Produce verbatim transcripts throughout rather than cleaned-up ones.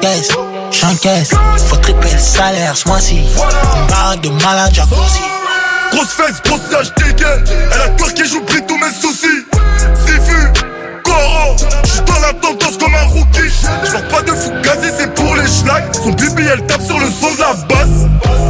Showcase, j'encaisse. Faut tripler le salaire ce mois-ci. Une barre de malade jacuzzi. Grosse fesse, grosse nage, dégaine. Elle a peur que j'oublie tous mes soucis. Sifu, Coro, j'suis dans la tendance comme un rookie. J'vends pas de fugazi, c'est pour les schlags. Son bibi, elle tape sur le son de la basse.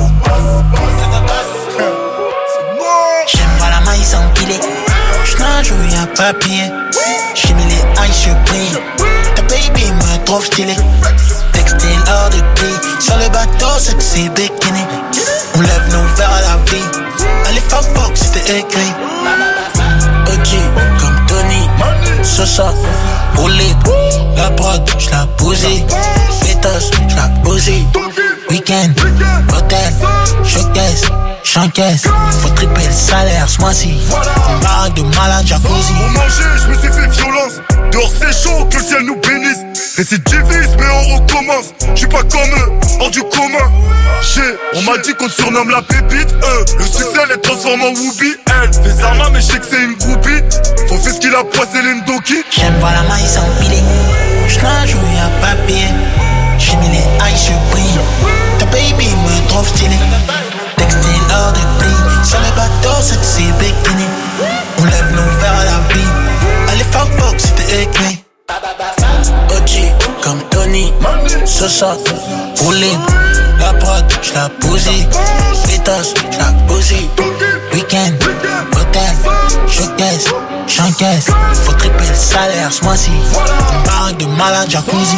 J'aime voir la maïs empilée. J'nage où y'a papier. J'ai mis les eyes sur prix. Ta baby me trouve stylé. Textile hors de prix. Sur le bateau, sexy bikini. On lève nos verres à la vie. Allez fuck fuck, c'était écrit. O G comme Tony. Sosa, roulé. La prod, j'la bousille. Pétos, j'la bousille. Weekend, hôtel, showcase, j'encaisse. Faut tripler le salaire ce mois-ci. Une barre de malade jacuzzi. Pour manger, j'me suis fait violence. Dehors c'est chaud, que le ciel nous bénisse. Récidiviste, mais on recommence. J'suis pas comme eux, hors du commun. J'ai, on m'a dit qu'on te surnomme la pépite. Euh, le succès les transforme en Whoopi. Elle fait sa main, mais j'sais que c'est une groupie. Faut faire ce qu'il a poissé l'Indoki. J'aime voir la maïs empilée. J'nage où y'a papier. J'ai mis les eyes sur prix. Ta baby me trouve stylé. Textile hors de prix. Sur le bateau, sexy bikini. On lève nos verres à la vie. Allez fuck fuck, c'était écrit. O G comme Tony. Sosa, roulé. La prod, j'la bousille. Pétos, j'la bousille. Weekend, hôtel, showcase, j'encaisse. Faut tripler le salaire ce mois-ci. Une barre de malade jacuzzi.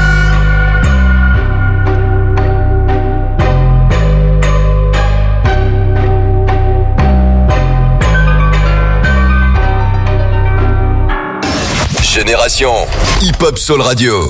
Génération Hip Hop Soul Radio.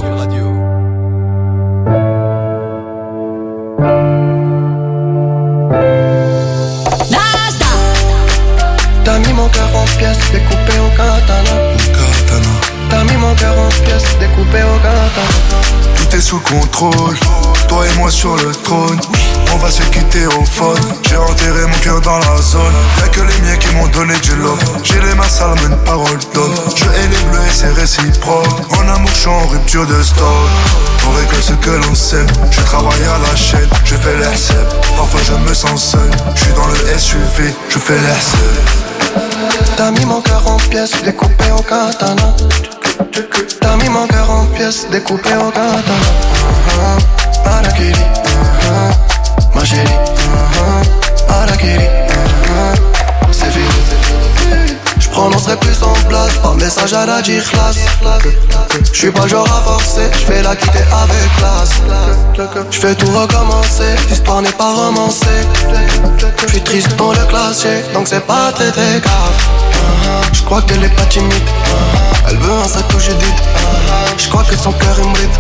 T'as mis mon cœur en pièces, découpé au katana. T'as mis mon cœur en pièces, découpé au katana. Tout est sous contrôle, toi et moi sur le trône. On va se quitter au phone. J'ai enterré mon cœur dans la zone. Y'a que les miens qui m'ont donné du love. J'ai les mains sales mais une parole d'homme. Je hais les bleus et c'est réciproque. En amour je suis en rupture de stock. On récolte ce que l'on sème. Je travaille à la chaîne, je fais l'air seul. Parfois je me sens seul. Je suis dans le S U V, je fais l'air seul. T'as mis mon cœur en pièces, découpé au katana. T'as mis mon cœur en pièces, découpé au katana. uh-huh. Arakiri, uh-huh. Ma chérie, uh-huh. Arakiri, uh-huh. C'est fini. J'prononcerai plus en place, par message à la d'ikhlas. J'suis pas le genre à forcer, j'vais la quitter avec classe. J'fais tout recommencer, l'histoire n'est pas romancée. J'suis triste dans le classier, donc c'est pas très très grave. uh-huh. J'crois qu'elle est pas timide, uh-huh. Elle veut un sac où j'ai dit, uh-huh. J'crois que son cœur est bride.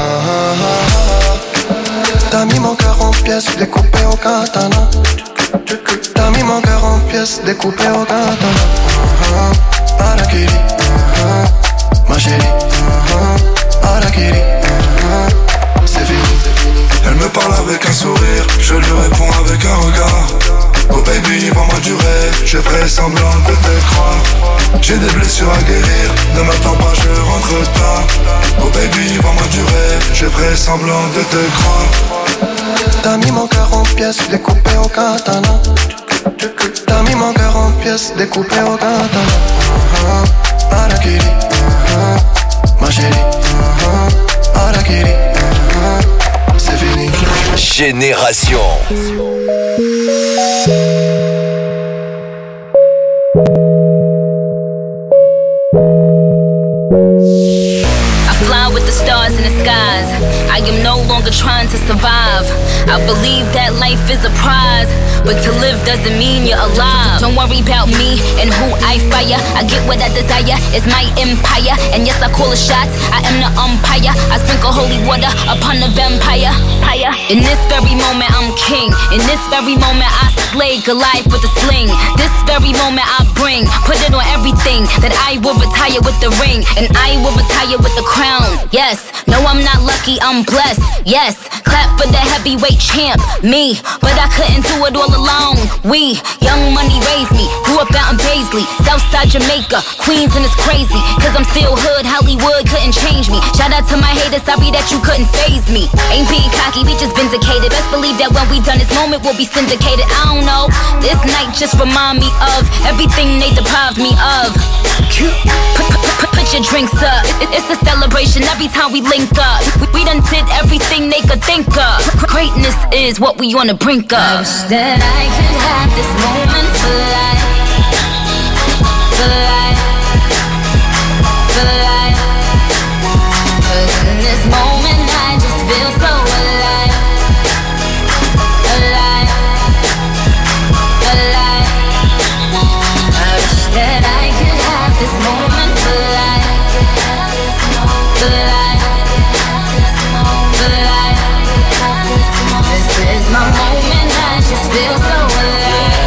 uh-huh. T'as mis mon cœur en pièces, découpé au katana. T'as mis mon cœur en pièces, découpé au katana. uh-huh. Arakiri, uh-huh. Ma chérie, uh-huh. Arakiri, uh-huh. C'est fini. Elle me parle avec un sourire, je lui réponds avec un regard. Oh baby, vends-moi du rêve, je ferai semblant de te croire. J'ai des blessures à guérir, ne m'attends pas, je rentre tard. Oh baby, vends-moi du rêve, je ferai semblant de te croire. T'as mis mon cœur en pièces, découpé au katana. T'as mis mon cœur en pièces, découpé au katana. uh-huh. Arakiri, uh-huh. Ma chérie, uh-huh. Arakiri, uh-huh. C'est fini. Génération Fly with the stars in the skies. I am no longer trying to survive. I believe that life is a prize, but to live doesn't mean you're alive. Don't worry about me and who I fire. I get what I desire, it's my empire. And yes, I call the shots, I am the umpire. I sprinkle holy water upon the vampire. In this very moment I'm king. In this very moment I slay Goliath with a sling. This very moment I bring, put it on everything. That I will retire with the ring, and I will retire with the crown. Yes, no I'm not lucky, I'm blessed. blessed, yes. Clap for the heavyweight champ, me. But I couldn't do it all alone. We, young money raised me. Grew up out in Paisley, Southside Jamaica, Queens, and it's crazy. Cause I'm still hood, Hollywood couldn't change me. Shout out to my haters, sorry that you couldn't faze me. Ain't being cocky, we just vindicated. Best believe that when we done this moment, we'll be syndicated. I don't know, this night just remind me of everything they deprived me of. Put, put, put, put your drinks up, it's a celebration every time we link up. We done did everything they could think of. Greatness is what we on the brink of. I wish that I could have this moment for life, for life, for life. Cause in this moment I just feel so alive, alive, alive. I wish that I could have this moment for life, for life, for life. This is my moment, I just feel so alive,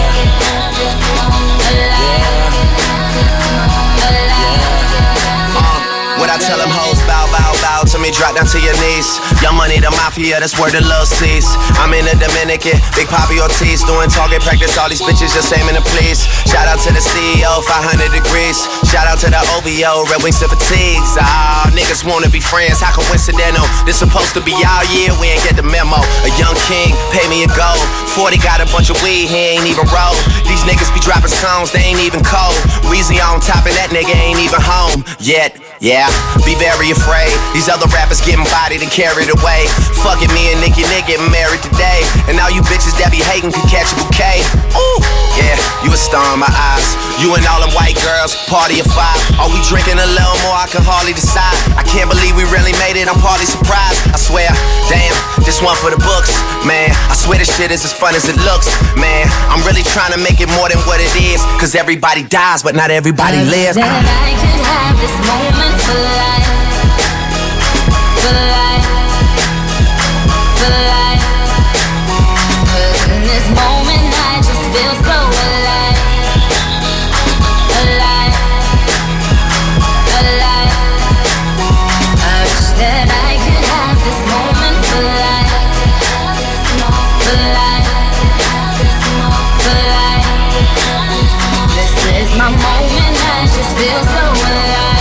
alive, alive. What I tell them hoes, bow, bow, bow to me, drop down to your knees. Young Money, the mafia, that's where the love sees. I'm in the Dominican, Big Papi Ortiz, doing target practice, all these bitches just aiming to please. Shout out to the C E O, five hundred degrees. Shout out to the O V O, Red Wings and Fatigues. Ah, niggas wanna be friends, how coincidental. This supposed to be all year, we ain't get the memo. A young king, pay me a gold. forty got a bunch of weed, he ain't even roll. These niggas be dropping songs, they ain't even cold. Weezy on top and that nigga ain't even home yet. Yeah, be very afraid. These other rappers getting bodied and carried away. Fuck it, me and Nicki Nick getting married today. And all you bitches that be hating can catch a bouquet. Ooh, yeah, you a star in my eyes. You and all them white girls, party of five. Are we drinking a little more? I can hardly decide. I can't believe we really made it, I'm partly surprised. I swear, damn, this one for the books. Man, I swear this shit is as fun as it looks. Man, I'm really trying to make it more than what it is. Cause everybody dies, but not everybody lives. That I could have this moment for life, for life, for life. Cause in this moment I just feel so alive, alive, alive. I wish that I could have this moment for life, for life, for life. This is my moment, I just feel so alive.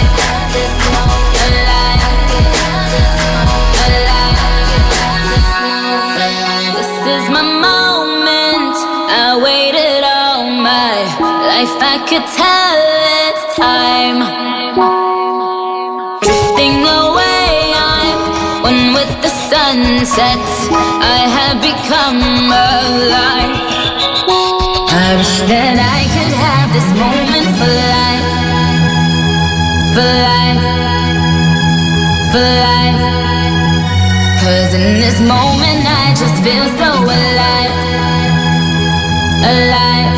This is my moment, I waited all my life, I could tell it's time. Drifting away, I'm one with the sunset, I have become alive. I wish that I could have this moment for life, for life, for life. Cause in this moment I just feel so alive, alive,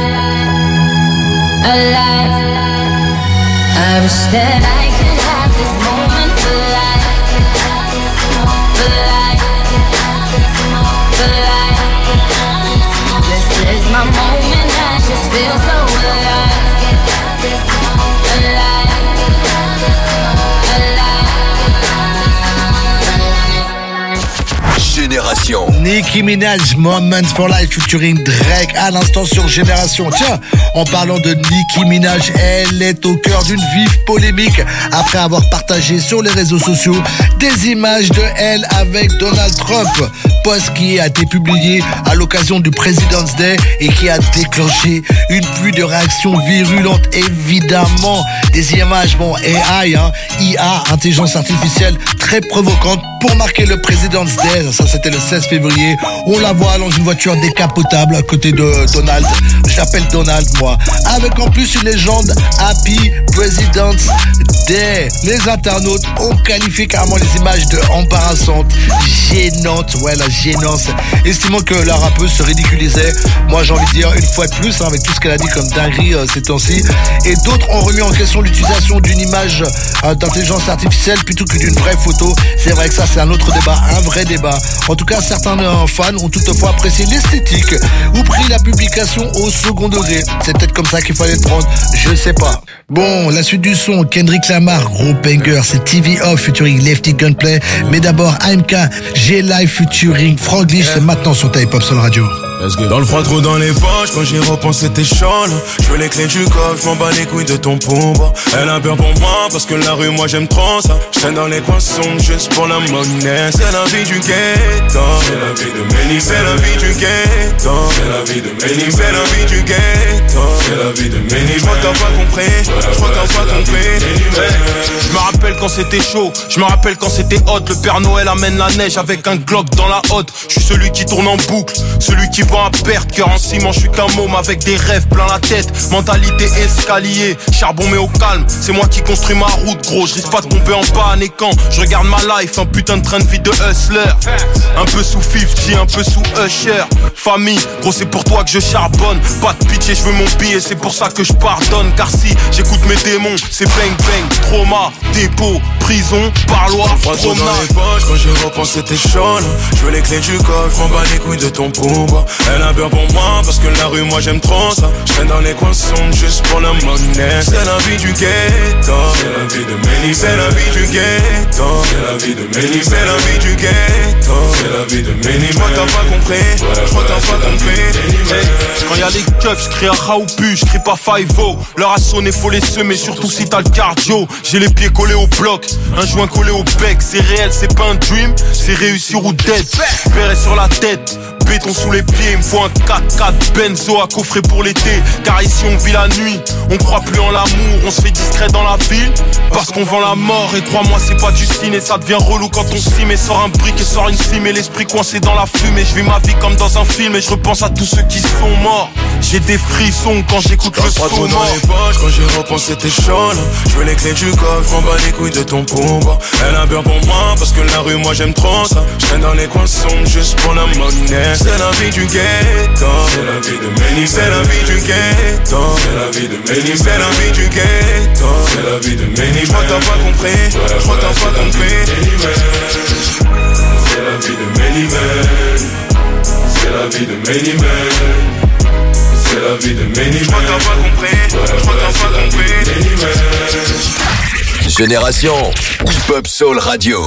alive. I wish that I could have this moment for life, for life, for life. This is my moment, I just feel so alive, alive, Génération. Nicki Minaj, Moments for Life featuring Drake à l'instant sur Génération. Tiens, en parlant de Nicki Minaj, elle est au cœur d'une vive polémique après avoir partagé sur les réseaux sociaux des images de elle avec Donald Trump. Post qui a été publié à l'occasion du President's Day et qui a déclenché une pluie de réactions virulentes. Évidemment, des images, bon, A I, hein, I A, intelligence artificielle, très provocantes pour marquer le President's Day. Ça, c'était le seize février. On la voit dans une voiture décapotable à côté de Donald. Je l'appelle Donald, moi. Avec en plus une légende, Happy President's Day. Les internautes ont qualifié carrément les images de embarrassantes, gênantes. Ouais, la gênance. Estimant que la rappeuse se ridiculisait. Moi, j'ai envie de dire une fois de plus, hein, avec tout ce qu'elle a dit comme dinguerie euh, ces temps-ci. Et d'autres ont remis en question l'utilisation d'une image euh, d'intelligence artificielle plutôt que d'une vraie photo. C'est vrai que ça, c'est un autre débat, un vrai débat. En tout cas, certains euh, fans ont toutefois apprécié l'esthétique ou pris la publication au second degré. C'est peut-être comme ça qu'il fallait le prendre, je sais pas. Bon, la suite du son, Kendrick Shamar, gros banger, c'est T V Off featuring Lefty Gunplay. Mais d'abord, A M K, G-Live featuring Franglish, c'est maintenant sur ta Hip Hop Soul Radio. Dans le froid, trop dans les poches, quand j'y repense c'était chaud. Je veux les clés du coffre, je m'en bats les couilles de ton pompe. Elle a peur pour moi, parce que la rue, moi j'aime trop ça. Je traîne dans les coins sombres, juste pour la monnaie. C'est la vie du ghetto, c'est la vie de Méni. C'est la vie du ghetto, c'est la vie de Méni. C'est la vie du ghetto, c'est la vie de Méni. Je crois que t'as pas compris, je crois que t'as pas compris. Je me rappelle quand c'était chaud, je me rappelle quand c'était hot. Le Père Noël amène la neige avec un Glock dans la hotte. Je suis celui qui tourne en boucle, celui qui vend à perte. Cœur en ciment, je suis qu'un môme avec des rêves plein la tête. Mentalité escalier, charbon mais au calme. C'est moi qui construis ma route, gros. Je risque pas de tomber en panne et quand je regarde ma life, un putain de train de vie de hustler. Un peu sous cinquante, un peu sous Usher. Famille, gros c'est pour toi que je charbonne. Pas de pitié, je veux mon billet, c'est pour ça que je pardonne. Car si j'écoute mes démons, c'est bang bang, trauma, dépôt, prison, parloir, promenade. Dans les poches, quand j'y repense c'était chaud. Je veux les clés du coffre, je m'en bats les couilles de ton pompe. Elle a peur pour moi, parce que la rue, moi j'aime trop ça. Je traîne dans les coins sombres, juste pour la monnaie. C'est la vie du ghetto, c'est la vie de Méni. C'est la vie du ghetto, c'est la vie de Méni. C'est la vie du ghetto, c'est la vie de Méni. Je crois que t'as pas compris, je crois que t'as pas compris. Quand y'a les keufs, j'crie à Raoupu, j'crie pas five-o. L'heure a sonné, faut les semer, surtout si t'as le cardio. J'ai les pieds collés au bloc, un joint collé au bec. C'est réel, c'est pas un dream, c'est réussir ou dead. Béret sur la tête, béton sous les pieds. Il me faut un quatre quatre Benzo à coffrer pour l'été. Car ici on vit la nuit, on croit plus en l'amour. On se fait discret dans la ville, parce qu'on vend la mort. Et crois-moi c'est pas du ciné, ça devient relou quand on s'y met. Sort un brick et sort une cime et l'esprit coincé dans la fumée. Je vis ma vie comme dans un film et je repense à tous ceux qui sont morts. J'ai des frissons quand j'écoute le son trop dans les poches, quand j'y repense c'était chaud. Je veux les clés du coffre, je m'en bats les couilles de ton pompe. Elle a peur pour moi, parce que la rue moi j'aime trop ça. Je traîne dans les coins sombres, juste pour la monnaie. C'est la vie du ghetto, c'est la vie de Méni. C'est la vie du ghetto, c'est la vie de Méni. C'est la vie du ghetto, c'est la vie de Méni. Je crois que t'as pas compris, je crois que t'as pas compris. C'est la vie de Méni man, c'est la vie de Méni man. C'est la vie de Méni. Je crois que t'as pas compris, je crois que t'as pas compris. Génération Hip Hop Soul Radio.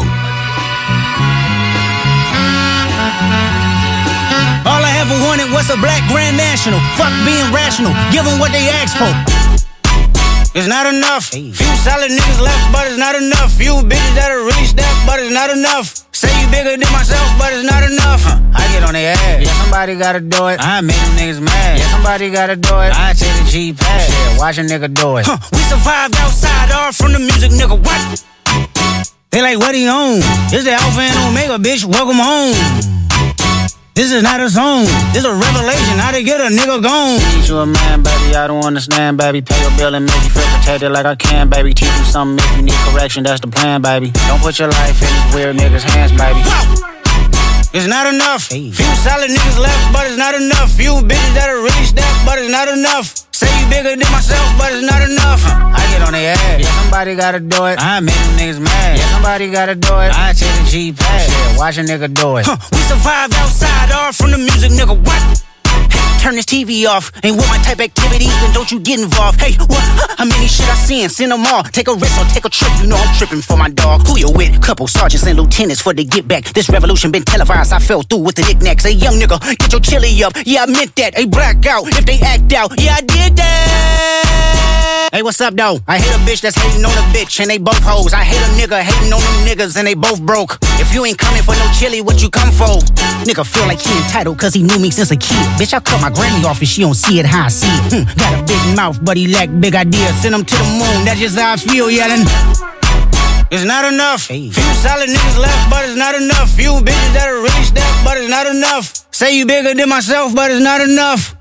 All I ever wanted was a black Grand National. Fuck being rational, give them what they asked for. It's not enough. Few solid niggas left, but it's not enough. Few bitches that'll reach that, but it's not enough. Say you bigger than myself, but it's not enough. Huh. I get on their ass. Yeah, somebody gotta do it. I make them niggas mad. Yeah, somebody gotta do it. I take the G pass. Yeah, watch a nigga do it. Huh. We survived outside, all from the music, nigga. What? They like, what he on? This the Alpha and Omega, bitch. Welcome home. This is not a song, this a revelation, how to get a nigga gone. Teach you a man, baby, I don't understand, baby. Pay your bill and make you feel protected like I can, baby. Teach you something if you need correction, that's the plan, baby. Don't put your life in these weird niggas' hands, baby. Whoa. It's not enough. Few solid niggas left, but it's not enough. Few bitches that'll reach that, but it's not enough. Say you bigger than myself, but it's not enough. Huh. I get on their ass. Yeah, somebody gotta do it. I make them niggas mad. Yeah, somebody gotta do it. I take the G pass. Yeah, watch a nigga do it. Huh. We survived outside, all from the music, nigga. What? Turn this T V off. Ain't with my type activities, then don't you get involved. Hey, what? How many shit I seen? Send them all. Take a risk or take a trip. You know I'm tripping for my dog. Who you with? Couple sergeants and lieutenants for the get back. This revolution been televised. I fell through with the knickknacks. Hey, young nigga, get your chili up. Yeah, I meant that. Hey, black out if they act out. Yeah, I did that. Hey, what's up, though? I hate a bitch that's hating on a bitch, and they both hoes. I hate a nigga hating on them niggas, and they both broke. If you ain't coming for no chili, what you come for? Nigga feel like he entitled, cause he knew me since a kid. Bitch, I cut my granny off and she don't see it how I see it. Hm, got a big mouth, but he lack big ideas. Send him to the moon, that's just how I feel, yelling. It's not enough. Few solid niggas left, but it's not enough. Few bitches that'll reach that, but it's not enough. Say you bigger than myself, but it's not enough.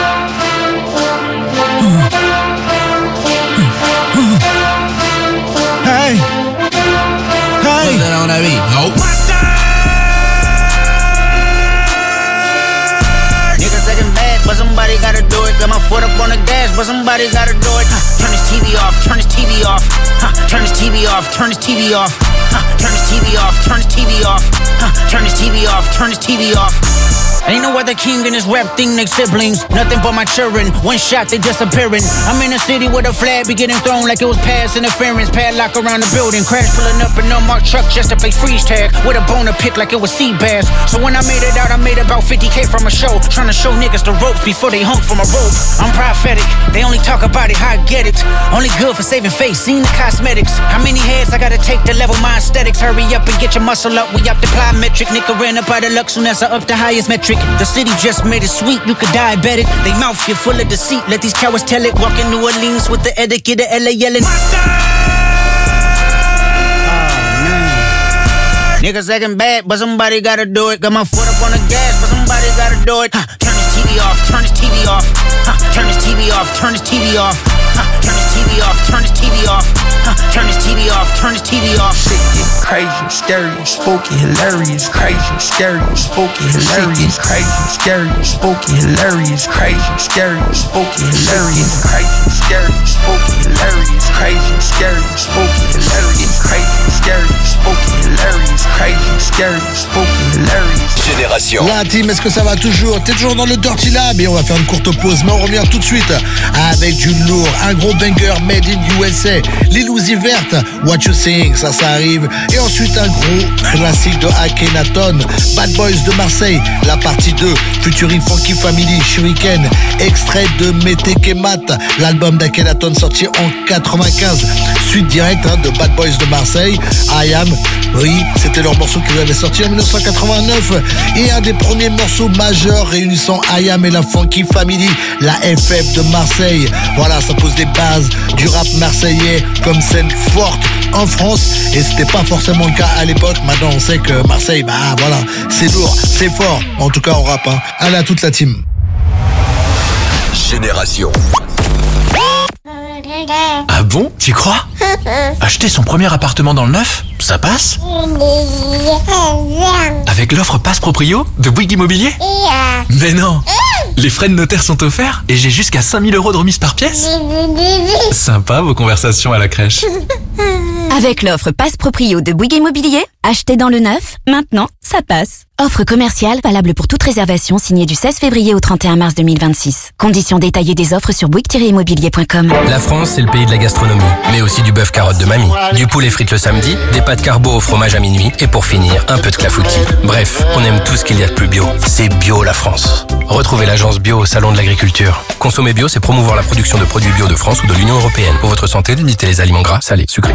Hey, hey. What's that on that beat? Nope. Niggas second bad, but somebody gotta do it. Got my foot up on the gas, but somebody gotta do it. Huh. Turn this T V off, turn this T V off. Huh. Turn this T V off, turn this T V off. Huh. Turn this T V off, turn this T V off. Huh. Turn this T V off, turn this T V off. Ain't no other king in this rap thing, they siblings. Nothing but my children, one shot, they disappearing. I'm in a city with a flag be getting thrown like it was pass interference. Padlock around the building, crash pulling up an unmarked truck just to pay freeze tag. With a boner pick like it was sea bass. So when I made it out, I made about fifty K from a show. Trying to show niggas the ropes before they hung from a rope. I'm prophetic, they only talk about it, how I get it. Only good for saving face, seen the cosmetics. How many heads I gotta take to level my aesthetics? Hurry up and get your muscle up, we up the plyometric. Nigga ran up out of luck, soon as I up the highest metric. The city just made it sweet, you could diabetic. They mouth get full of deceit, let these cowards tell it. Walk in New Orleans with the etiquette of L A yelling. Niggas acting bad, but somebody gotta do it. Got my foot up on the gas, but somebody gotta do it. Huh, turn this T V off, turn this T V off. Huh, turn this T V off, turn this T V off. Huh, turn this T V off, turn this T V off. Huh, turn this T V off, turn this T V off. Shit get crazy, scary, spooky, hilarious. Crazy, scary, spooky, hilarious. Crazy, scary, spooky, hilarious. Crazy, scary, spooky, hilarious. Crazy, scary, spooky, hilarious. Crazy, scary, spooky, hilarious. Crazy, scary, spooky, hilarious. Crazy, scary, spooky, hilarious. Génération. La team, est-ce que ça va toujours? T'es toujours dans le Dirty Lab et on va faire une courte pause, mais on revient tout de suite avec du lourd, un gros banger made in U S A. Lil Uzi Vert, What You Sing, ça, ça arrive. Et ensuite un gros classique de Akhenaton, Bad Boys de Marseille, la partie deux, featuring Funky Family, Shuriken, extrait de Metekemat, l'album d'Akhenaton sorti en quatre-vingt-quinze. Suite directe hein, de Bad Boys de Marseille, I Am, oui, c'était leur morceau qu'ils avaient sorti en dix-neuf cent quatre-vingt-neuf. Et un des premiers morceaux majeurs réunissant I Am et la Funky Family, la F F de Marseille. Voilà, ça pose des bases du rap marseillais comme scène forte en France. Et c'était pas forcément le cas à l'époque. Maintenant, on sait que Marseille, bah voilà, c'est lourd, c'est fort. En tout cas, on rappe. Hein. Allez à toute la team. Génération. Ah bon? Tu crois? Acheter son premier appartement dans le neuf, ça passe? Avec l'offre Passe Proprio de Bouygues Immobilier? Mais non! Les frais de notaire sont offerts et j'ai jusqu'à cinq mille euros de remise par pièce. Sympa vos conversations à la crèche. Avec l'offre Passe Proprio de Bouygues Immobilier, acheter dans le neuf, maintenant, ça passe. Offre commerciale valable pour toute réservation signée du seize février au trente et un mars deux mille vingt-six. Conditions détaillées des offres sur bouygues tiret immobilier point com. La France, c'est le pays de la gastronomie, mais aussi du bœuf carotte de mamie, du poulet frites le samedi, des pâtes carbo au fromage à minuit et pour finir, un peu de clafoutis. Bref, on aime tout ce qu'il y a de plus bio. C'est bio la France. Retrouvez l'agence bio au Salon de l'Agriculture. Consommer bio, c'est promouvoir la production de produits bio de France ou de l'Union Européenne. Pour votre santé, limitez les aliments gras, salés, sucrés.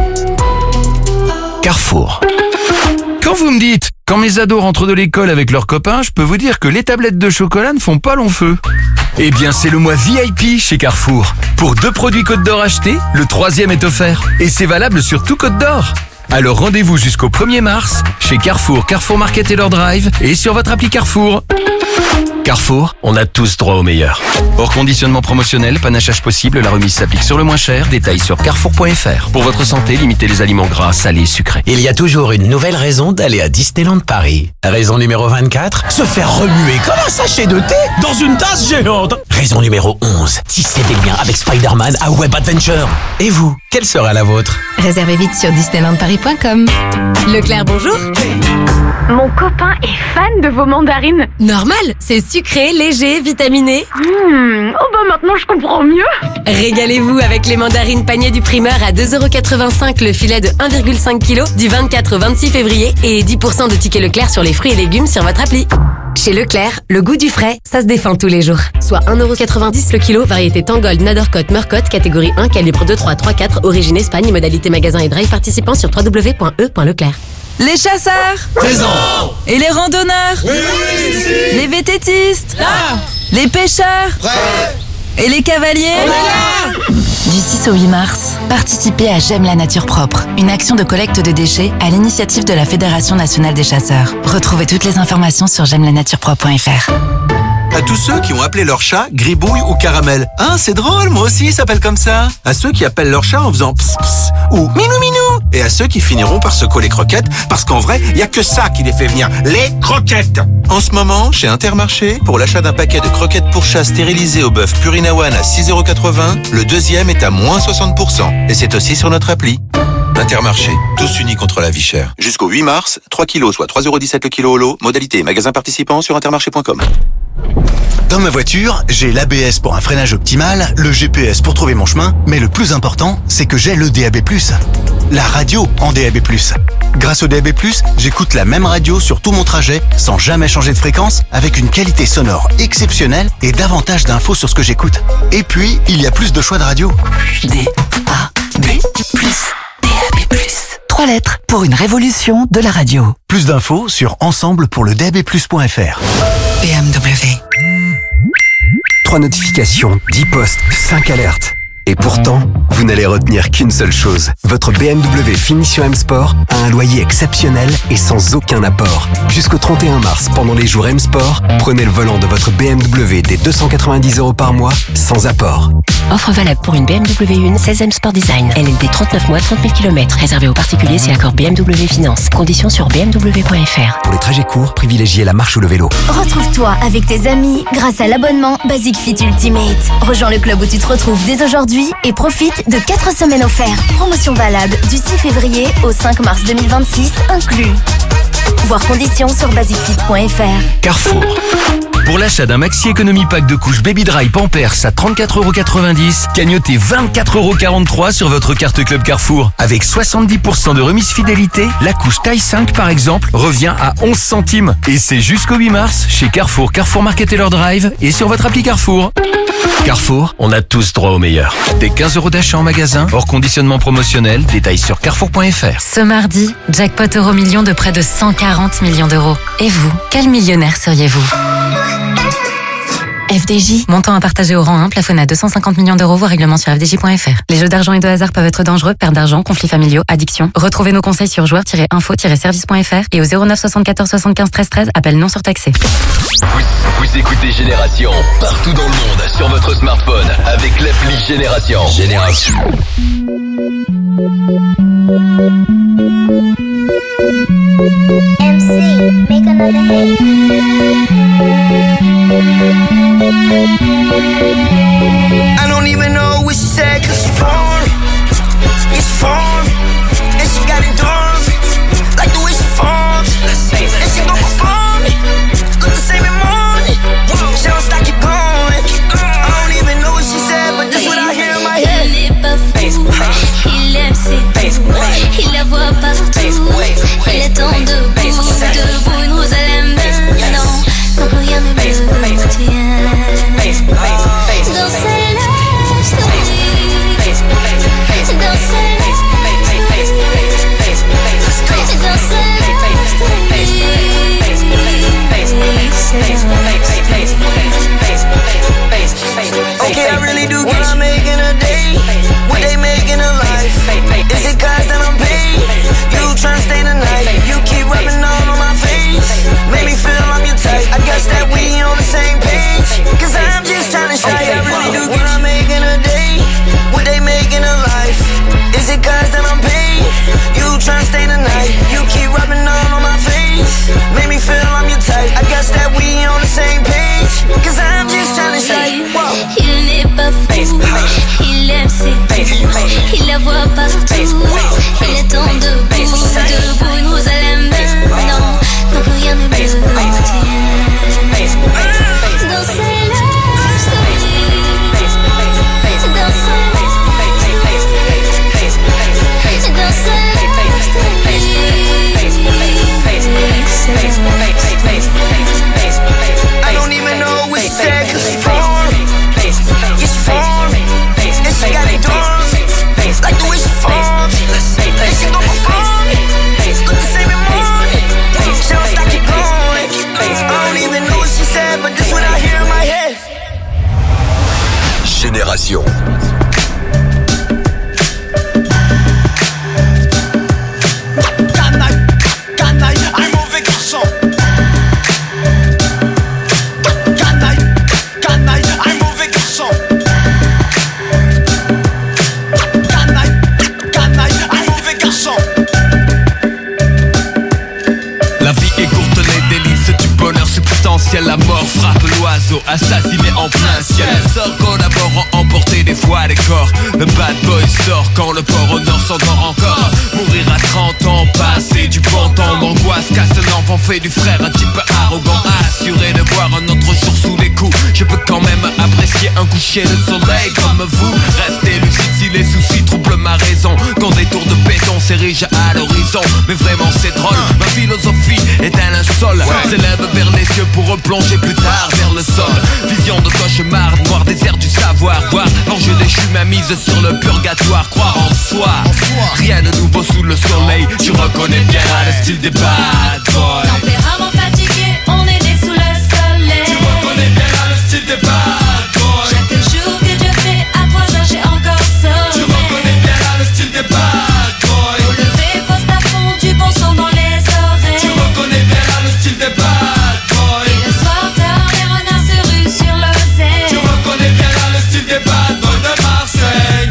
Carrefour. Quand vous me dites, quand mes ados rentrent de l'école avec leurs copains, je peux vous dire que les tablettes de chocolat ne font pas long feu. Eh bien, c'est le mois V I P chez Carrefour. Pour deux produits Côte d'Or achetés, le troisième est offert. Et c'est valable sur tout Côte d'Or. Alors rendez-vous jusqu'au premier mars chez Carrefour, Carrefour Market et leur Drive et sur votre appli Carrefour. Carrefour, on a tous droit au meilleur. Hors conditionnement promotionnel, panachage possible, la remise s'applique sur le moins cher. Détails sur carrefour point f r. Pour votre santé, limitez les aliments gras, salés, sucrés. Il y a toujours une nouvelle raison d'aller à Disneyland Paris. Raison numéro vingt-quatre, se faire remuer comme un sachet de thé dans une tasse géante. Raison numéro onze, tisser des liens avec Spider-Man à Web Adventure. Et vous, quelle sera la vôtre? Réservez vite sur disneyland paris point com. Leclerc, bonjour. Mon copain est fan de vos mandarines. Normal, c'est sucré, léger, vitaminé. Mmh, oh bah maintenant je comprends mieux. Régalez-vous avec les mandarines panier du primeur à deux euros quatre-vingt-cinq le filet de un virgule cinq kilos du vingt-quatre au vingt-six février et dix pour cent de tickets Leclerc sur les fruits et légumes sur votre appli. Chez Leclerc, le goût du frais, ça se défend tous les jours. Soit un euro quatre-vingt-dix le kilo, variété Tangold, Nadorcote, Meurcotte, catégorie un, calibre deux, trois, trois, quatre, origine Espagne, modalité magasin et drive participant sur w w w point e point leclerc. Les chasseurs présents. Et les randonneurs oui, ici. Les vététistes là. Les pêcheurs prêts. Et les cavaliers on est là. Du six au huit mars, participez à J'aime la nature propre, une action de collecte de déchets à l'initiative de la Fédération nationale des chasseurs. Retrouvez toutes les informations sur j'aime la nature propre point f r. À tous ceux qui ont appelé leur chat Gribouille ou Caramel. Hein, c'est drôle, moi aussi, il s'appelle comme ça. À ceux qui appellent leur chat en faisant ps ps ou minou minou. Et à ceux qui finiront par secouer les croquettes, parce qu'en vrai, il y a que ça qui les fait venir, les croquettes. En ce moment, chez Intermarché, pour l'achat d'un paquet de croquettes pour chat stérilisées au bœuf Purina One à six euros quatre-vingts, le deuxième est à moins soixante pour cent. Et c'est aussi sur notre appli. Intermarché, tous unis contre la vie chère. Jusqu'au huit mars, trois kilos, soit trois euros dix-sept le kilo au lot. Modalité magasin participant sur intermarché point com. Dans ma voiture, j'ai l'A B S pour un freinage optimal, le G P S pour trouver mon chemin, mais le plus important, c'est que j'ai le D A B plus. La radio en D A B plus. Grâce au D A B plus, j'écoute la même radio sur tout mon trajet, sans jamais changer de fréquence, avec une qualité sonore exceptionnelle et davantage d'infos sur ce que j'écoute. Et puis, il y a plus de choix de radio. D A B plus. D A B plus. Trois lettres pour une révolution de la radio. Plus d'infos sur ensemble pour le D A B plus point F R. B M W. Trois notifications, dix posts, cinq alertes. Et pourtant, vous n'allez retenir qu'une seule chose. Votre B M W Finition M Sport a un loyer exceptionnel et sans aucun apport. Jusqu'au trente et un mars, pendant les jours M Sport, prenez le volant de votre B M W dès deux cent quatre-vingt-dix euros par mois, sans apport. Offre valable pour une B M W un seize M Sport Design. L L D trente-neuf mois, trente mille kilomètres. Réservé aux particuliers si accord B M W Finance. Conditions sur b m w point f r. Pour les trajets courts, privilégiez la marche ou le vélo. Retrouve-toi avec tes amis grâce à l'abonnement Basic Fit Ultimate. Rejoins le club où tu te retrouves dès aujourd'hui et profite de quatre semaines offertes. Promotion valable du six février au cinq mars deux mille vingt-six inclus. Voir conditions sur basic fit point f r. Carrefour. Pour l'achat d'un maxi économie pack de couches Baby Dry Pampers à trente-quatre euros quatre-vingt-dix, cagnotez vingt-quatre euros quarante-trois sur votre carte Club Carrefour. Avec soixante-dix pour cent de remise fidélité, la couche taille cinq par exemple revient à onze centimes. Et c'est jusqu'au huit mars chez Carrefour, Carrefour Market et leur drive et sur votre appli Carrefour. Carrefour, on a tous droit au meilleur. Des quinze euros d'achat en magasin, hors conditionnement promotionnel, détails sur carrefour point f r. Ce mardi, jackpot euro million de près de cent quarante millions d'euros. Et vous, quel millionnaire seriez-vous ? F D J, montant à partager au rang un, plafonné à deux cent cinquante millions d'euros, voire règlement sur f d j point f r. Les jeux d'argent et de hasard peuvent être dangereux, perte d'argent, conflits familiaux, addiction. Retrouvez nos conseils sur joueurs tiret info tiret service point f r et au zéro neuf soixante-quatorze soixante-quinze treize treize, appel non surtaxé. Vous, vous écoutez Génération partout dans le monde sur votre smartphone avec l'appli Génération. Génération. M C, make another hit. I don't even know what she said, cause she foreign. It's foreign. And she got it done. Like the way she formed. And she gon' perform it. Got the same morning. She don't stop, keep going. I don't even know what she said, but this what I hear in my head. Il est pas fou, il aime ses coups, il la voit partout. Il est en debout, debout, une rose à la main. Non, non, rien ne me retient. Dans ses love story, dans ses love story, dans ses Okay, I really do get I make in a day. What they make in a life. Is it cause that I'm paid? You tryna stay the night. You keep rubbing all on my face. Make me feel I'm your type. I guess that we on the same page. Cause I'm just tryna show you. I really do get I make in a day. What they make in a life. Is it cause that I'm paid? You tryna stay the night. You keep rubbing all on my face. Make me feel I'm your type. I guess that we on the same page. Cause I'm just tryna show you. il n'est pas fou, il aime ses coups, il la voit partout. Il est en debout, debout, une rose à la main. Non, non, rien ne me retient. Dans ses love story, dans ses love story, dans ses love story. I don't even know what she said, cause she foreign. Yeah, she foreign. And she got it done. Like the way she formed. And she gon' perform it. Got the same morning. She don't stop, keep going. I don't even know what she said, but this what I hear in my head. Génération. Canaille, canaille, un mauvais garçon. Canaille, canaille, un mauvais garçon. Canaille, canaille, un mauvais garçon. La vie est courte, les délices du bonheur substantiel. La mort frappe l'oiseau, assassiné en plein ciel. Sort collaborant, emporter des fois les corps. Le bad boy sort quand le port au nord s'endort encore. Mourir à trente ans, passer du bon temps. L'angoisse casse un enfant, fait du frère un type arrogant. Assuré de voir un autre jour sous les coups. Je peux quand même apprécier un coucher de soleil comme vous. Restez lucide si les soucis troublent ma raison. Quand des tours de béton s'érigent à l'horizon. Mais vraiment c'est drôle, ma philosophie est un linceul ouais. S'élève vers les cieux pour replonger plus tard vers le sol. Vision de cauchemar, noir désert du savoir. Voir l'enjeu déchu, ma mise sur le purgatoire. Croire en soi, rien de nouveau sous le soleil. Tu reconnais bien le style des bad boys. Tempérament fatigué, on est né sous le soleil. Tu reconnais bien le style des bad boys. Chaque jour que Dieu fait, à trois heures j'ai encore sommeil. Tu reconnais bien le style des bad boys. Au lever, poste à fond, du bon son dans les oreilles. Tu reconnais bien le style des bad boys. Et le soir tard, les renards se ruent sur l'oseille. Tu reconnais bien le style des bad boys de Marseille.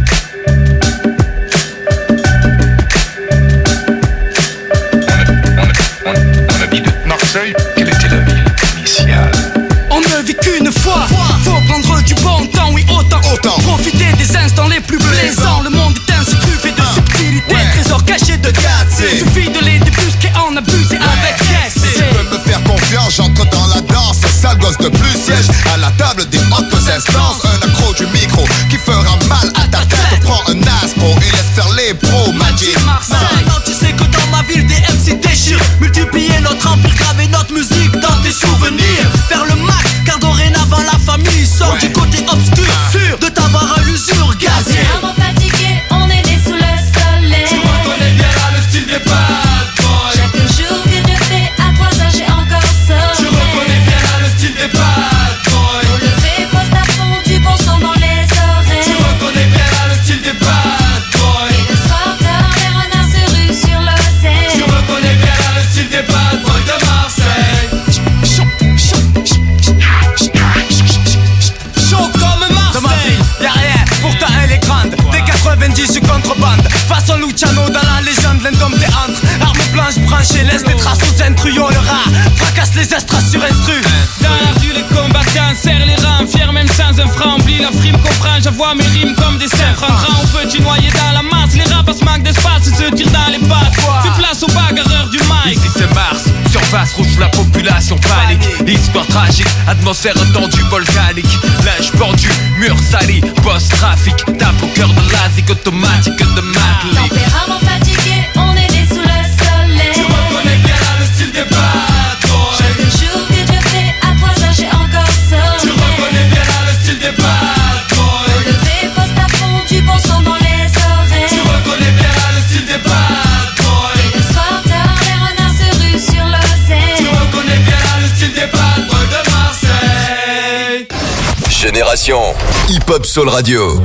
Marseille, quelle était la ville initiale? On ne vit qu'une fois, faut prendre du bon temps, oui autant, autant. Profiter des instants les plus plaisants. Le monde est ainsi truffé de subtilité, ouais. Trésors cachés de gâteaux. Suffit de les débusquer, en abuser ouais. Avec yes. Si tu peux me faire confiance, j'entre dans la danse. Sale gosse de plus siège à la table des hautes instances. Un accro du micro qui fera mal à ta tête. Prends un aspo et laisse faire les pros. Magic Marseille. Maintenant tu sais que dans ma ville des M C déchirent. Multiplier notre empire, graver notre musique dans tes souvenirs. Faire le max, car dorénavant la famille sort ouais. Du côté obscur, sûr de t'avoir à l'usure gazée. Tempérament fatigué, on est né sous le soleil. Tu reconnais bien le style des bad boys. Chaque jour que Dieu fait, à trois heures j'ai encore sommeil. Tu reconnais bien le style des bad boys. Au lever, poste à fond, du bon son dans les oreilles. Tu reconnais bien le style des bad boys. Et le soir tard, les renards se ruent sur l'oseille. Tu reconnais bien le style des bad boys de Marseille. Chaud comme Marseille. De ma ville, y'a rien, pourtant elle est grande. Dès quatre-vingt-dix, je contrebande. Façon Luciano dans la légende, l'indomptéantre. Arme blanche branchée, laisse des traces aux intrus. Yo, le rat fracasse les estras sur instru. Dans la rue, les combattants serrent les rangs. Fiers même sans un franc, oublie la frime, comprend. J'avoue mes rimes comme des cerfs. En grand ou petit noyé dans la masse. Les rapaces manquent d'espace, ils se tirent dans les pattes. Fais place aux bagarreurs du mic. Ici c'est Mars, surface rouge, la population panique. Histoire tragique, atmosphère tendue, volcanique. Linge pendu, mur sali, post-trafic. Tape au cœur de l'asique automatique de Macley. Tempérament fatigué, on est né sous le soleil. Tu reconnais bien le style des bad boys. Chaque jour que Dieu fait, à trois heures j'ai encore sommeil. Tu reconnais bien le style des bad boys. Au lever, poste à fond, du bon son dans les oreilles. Tu reconnais bien le style des bad boys. Et le soir tard, les renards se ruent sur l'oseille. Tu reconnais bien le style des bad boys de Marseille. Génération Hip Hop Soul Radio.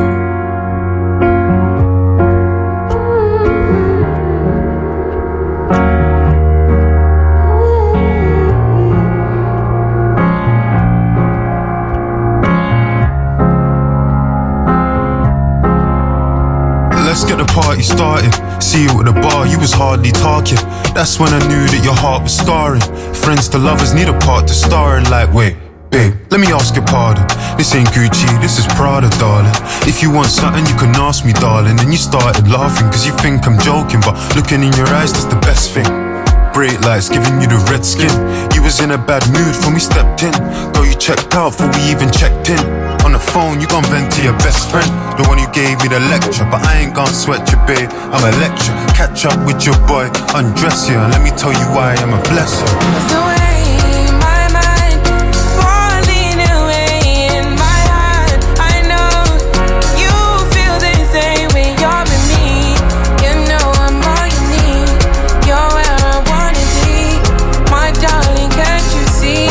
Let's get the party started. See you at the bar, you was hardly talking. That's when I knew that your heart was scarring. Friends to lovers need a part to star in. Like, wait, babe, let me ask your pardon. This ain't Gucci, this is Prada, darling. If you want something, you can ask me, darling. And you started laughing, cause you think I'm joking. But looking in your eyes, that's the best thing. Bright lights giving you the red skin. You was in a bad mood when we stepped in. Girl, you checked out before we even checked in. On the phone, you gon' vent to your best friend, the one who gave me the lecture. But I ain't gon' sweat you, babe, I'm a lecture. Catch up with your boy, undress you, and let me tell you why I'm a blessing. The way my mind falling away in my heart, I know you feel the same when you're with me. You know I'm all you need, you're where I wanna be. My darling, can't you see?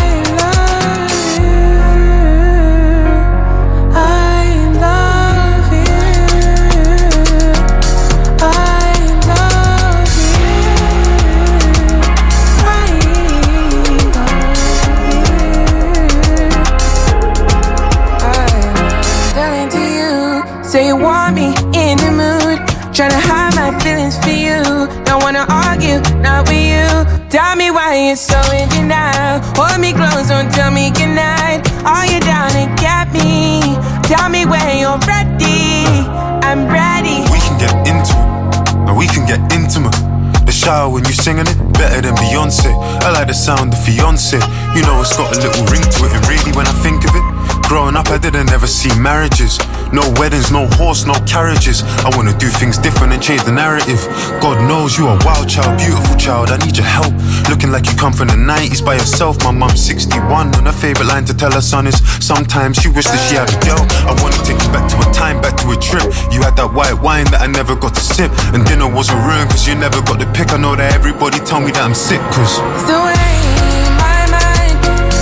Say you want me in the mood, tryna hide my feelings for you. Don't wanna argue, not with you. Tell me why you're so in denial. Hold me close, don't tell me goodnight. Are you down to get me? Tell me when you're ready, I'm ready. We can get into it. shower when you singing it, better than Beyonce. I like the sound of fiance. You know it's got a little ring to it, and really when I think of it, growing up I didn't ever see marriages. No weddings, no horse, no carriages. I wanna do things different and change the narrative. God knows you are a wild child, beautiful child, I need your help. Looking like you come from the nineties by yourself. My mom's sixty-one and her favourite line to tell her son is sometimes she wished that she had a girl. I wanna take you back to a time, back to a trip. You had that white wine that I never got to sip, and dinner wasn't ruined cause you never got the pick. I know that everybody tell me that I'm sick cause It's the way my mind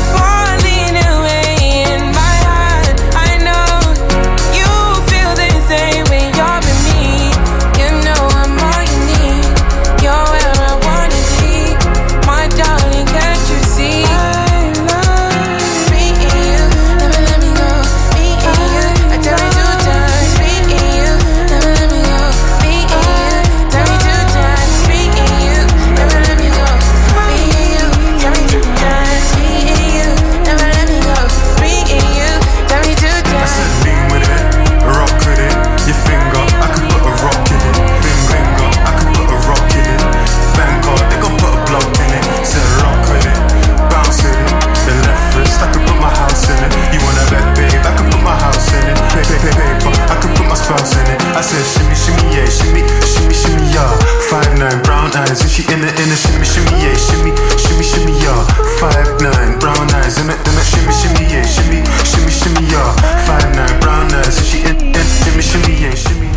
falling away in my heart. I know you feel the same when you're with me. You know I'm all you need. You're where I wanna be. My darling, can't you see? I love me and you. Never let me go. Me and you. I tell you two times. Me and you. Never let me go. Me and you. Tell me two times. Me and you. Never let me go. Me and you. Tell me two times. Me and you. Never let me go. Me and you. Tell me two I times. said lean with it, rock with it. Your finger, I could put a rock in it. Bing finger, I could put a rock in it. Bangkok, they gon' put a block in it. Said rock with it, bounce with it. The left wrist, I could put my house in it. You wanna bet, babe, I could put my house in it. Pay, pay, pay, paper, I could put my spouse in it. I said shimmy, shimmy, yeah, shimmy, shimmy, shimmy, yeah. Five nine, brown eyes, and she in it, in it, shimmy, shimmy, yeah, shimmy, shimmy, shimmy, yeah. Five nine, brown eyes, in it, in it, shimmy, shimmy, yeah, shimmy, shimmy, shimmy, yeah. Five nine, brown eyes, and she in it, shimmy, shimmy, yeah, shimmy.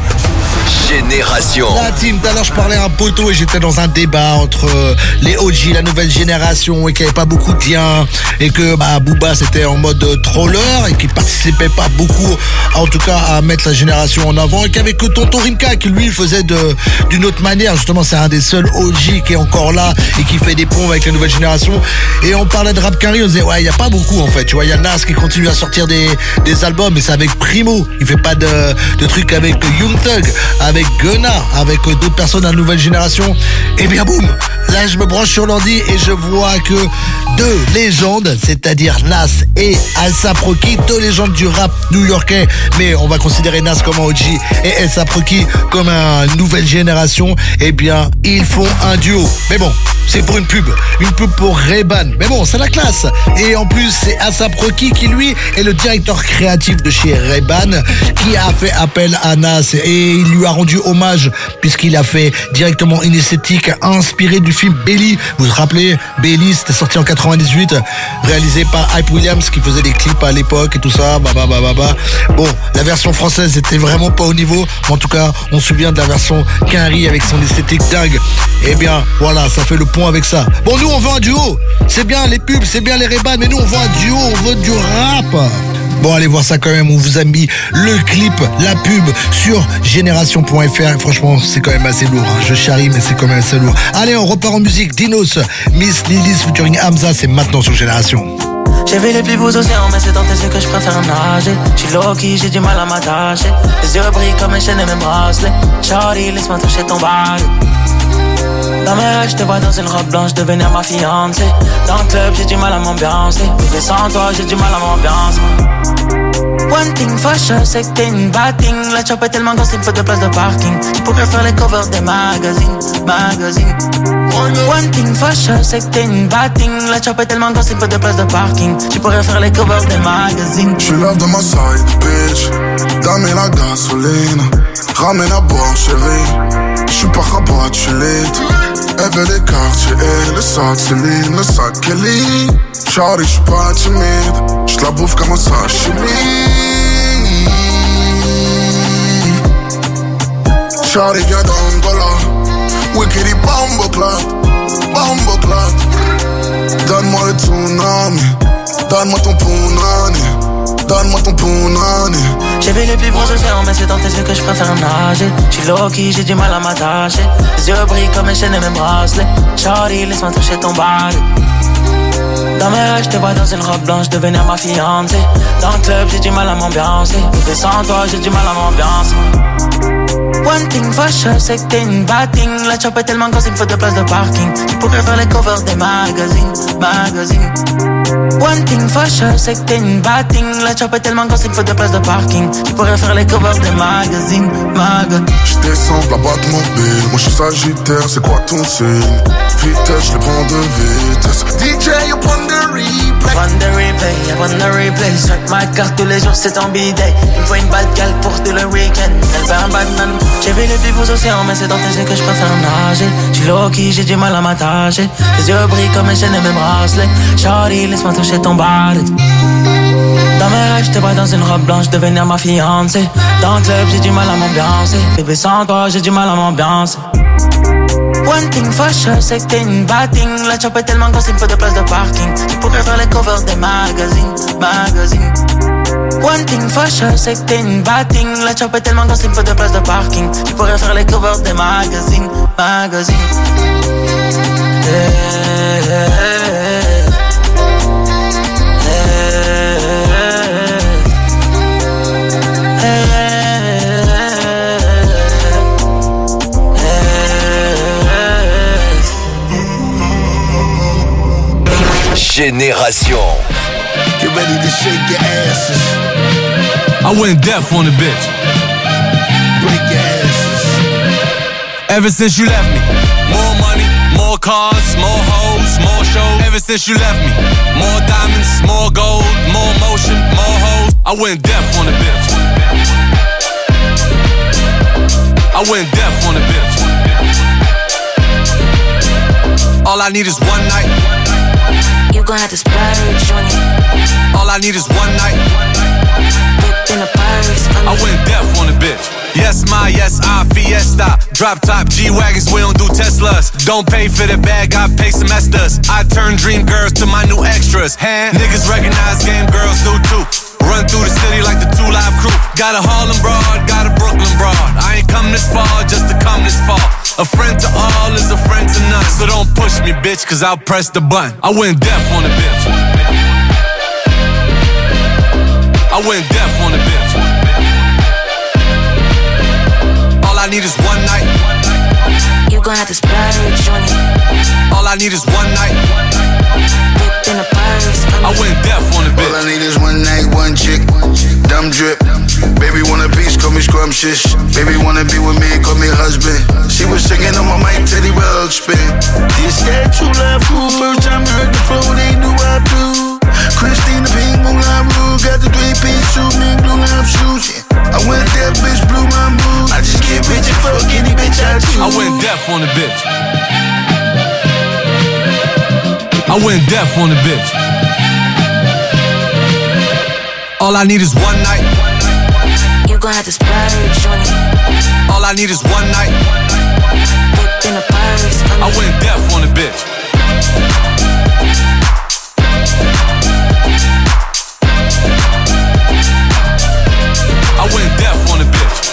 Génération. La team, tout à l'heure je parlais à un poteau et j'étais dans un débat entre euh, les O G, la nouvelle génération, et qu'il n'y avait pas beaucoup de liens, et que bah, Booba c'était en mode euh, troller et qu'il participait pas beaucoup, en tout cas à mettre la génération en avant, et qu'avec que Tonton Rimka qui lui faisait de, d'une autre manière. Justement c'est un des seuls O G qui est encore là et qui fait des ponts avec la nouvelle génération. Et on parlait de Rap Carry, on disait ouais il n'y a pas beaucoup en fait, tu vois, il y a Nas qui continue à sortir des, des albums, mais c'est avec Primo, il fait pas de, de trucs avec Young Thug, avec Gunna, avec d'autres personnes de la nouvelle génération. Et bien boum, là je me branche sur l'ordi et je vois que deux légendes, c'est-à-dire Nas et A$AP Rocky, deux légendes du rap new-yorkais, mais on va considérer Nas comme un O G et A$AP Rocky comme une nouvelle génération. Et bien ils font un duo, mais bon c'est pour une pub, une pub pour Ray-Ban, mais bon c'est la classe. Et en plus c'est A$AP Rocky qui lui est le directeur créatif de chez Ray-Ban, qui a fait appel à Nas et il lui a rendu hommage puisqu'il a fait directement une esthétique inspirée du film Belly. Vous vous rappelez, Belly c'était sorti en quatre-vingt-dix-huit, réalisé par Hype Williams qui faisait des clips à l'époque et tout ça, bah bah bah bah bah. Bon, la version française était vraiment pas au niveau, mais en tout cas on se souvient de la version Quinry avec son esthétique dingue. Et bien voilà, ça fait le pont avec ça. Bon, nous on veut un duo, c'est bien les pubs, c'est bien les Ray-Ban, mais nous on veut un duo, on veut du rap. Bon, allez voir ça quand même, on vous a mis le clip, la pub sur génération point f r. Franchement, c'est quand même assez lourd, hein. Je charrie, mais c'est quand même assez lourd. Allez, on repart en musique. Dinos, Miss Lilith featuring Hamza, c'est maintenant sur Génération. J'ai vu les plus beaux océans, mais c'est dans tes yeux que je préfère nager. J'suis low-key, j'ai du mal à m'attacher. Les yeux brillent comme une chaîne et mes bracelets. Shawty, laisse-moi toucher ton bal. Dans mes rêves, je te vois dans une robe blanche devenir ma fiancée. Dans le club, j'ai du mal à m'ambiancer. Mais sans toi, j'ai du mal à m'ambiancer. One thing for sure, c'est que t'es une bad thing. La chop est tellement grosse, il me faut deux places de parking. Tu pourrais faire les covers des magazines, magazines. One thing for sure, c'est que t'es une bad thing. La chop est tellement grosse, il me faut deux places de parking. Tu pourrais faire les covers des magazines. J'suis love de ma side, bitch. Dame la gasoline. Ramène à boire, chérie. J'suis pas rabat, j'suis lit. Elle veut les quartiers et le sac Céline, le sac Kelly. Shawty, j'suis pas timide. J'la bouffe comme un sashimi. Shawty vient d'Angola. Wickedy bombo clat, bombo clat. Donne-moi le tsunami. Donne-moi ton punani. Donne-moi ton punani. J'ai vu les plus beaux océans, mais c'est dans tes yeux que je préfère nager. J'suis low-key, j'ai du mal à m'attacher. Les yeux brillent comme mes chaînes et mes bracelets. Shawty, laisse-moi toucher ton bal. Dans mes rêves, je te vois dans une robe blanche devenir ma fiancée. Dans le club, j'ai du mal à m'ambiancer. Mais sans toi, j'ai du mal à m'ambiancer. One thing for sure, c'est que t'es une bad thing. La chop est tellement grosse, il me faut deux places de parking. Tu pourrais faire les covers des magazines, magazines. One thing for sure, c'est que t'es une bad thing. La chop est tellement grosse, il me faut deux places de parking. Tu pourrais faire les covers des magazines, magazines. J'descends de la boîte mobile, moi j'suis sagittaire, c'est quoi ton signe? Vitesse, j'le prends de vitesse. D J, you prends de replay. Prends de replay, y'a prends de replay. Swipe ma carte tous les jours, c'est en bidet. Il me faut une bad gal pour tout le week-end. Elle fait un Batman. J'ai vu les plus beaux océans, mais c'est dans tes yeux que je préfère nager. J'suis low-key, j'ai du mal à m'attacher. Tes yeux brillent comme une chaîne et mes bracelets. Shawty, laisse-moi toucher ton body. Dans mes rêves, j'te vois dans une robe blanche devenir ma fiancée. Dans le club, j'ai du mal à m'ambiancer. Bébé, sans toi, j'ai du mal à m'ambiancer. One thing for sure, c'est que t'es une bad thing. La chop est tellement grosse, il me faut deux places de parking. Tu pourrais faire les covers des magazines, magazines. One thing for sure, c'est que t'es une bad thing. La chop est tellement grosse, il me faut deux places de parking. Tu pourrais faire les covers des magazines, magazines. Yeah, yeah, yeah. Génération. Get ready to shake your asses. I went deaf on the bitch. Break your asses. Ever since you left me, more money, more cars, more hoes, more shows. Ever since you left me, more diamonds, more gold, more motion, more hoes. I went deaf on the bitch. I went deaf on the bitch. All I need is one night. You gon' have to splurge on it. All I need is one night. Whip in a purse. I went deaf on the bitch. Yes, my, yes, I, Fiesta. Drop top G-Wagons, we don't do Teslas. Don't pay for the bag, I pay semesters. I turn dream girls to my new extras. Hand niggas recognize game girls do too. Run through the city like the two live crew. Got a Harlem broad, got a Brooklyn broad. I ain't come this far just to come this far. A friend to all is a friend to none. So don't push me, bitch, cause I'll press the button. I went deaf on the bitch. I went deaf on the bitch. All I need is one night. You gon' have to splurge on it. All I need is one night. Whip in a purse. I went deaf on the bitch. All I need is one night, one chick. Dumb drip. Baby want a piece, call me scrumptious. Baby wanna be with me, call me husband. She was singing on my mic, Teddy Ruxpin. This that true love cool. First time heard the flow, they knew I do. Christina Pink, Moulin Rouge. Got the three-piece suit, me blue lime shoes. Yeah. I went deaf, bitch, blew my mood. I just get rich and fuck any bitch I choose. I went deaf on the bitch. I went deaf on the bitch. All I need is one night. You gon' have to splurge on it. All I need is one night. Whip in a purse. I went deaf on the bitch. I went deaf on the bitch.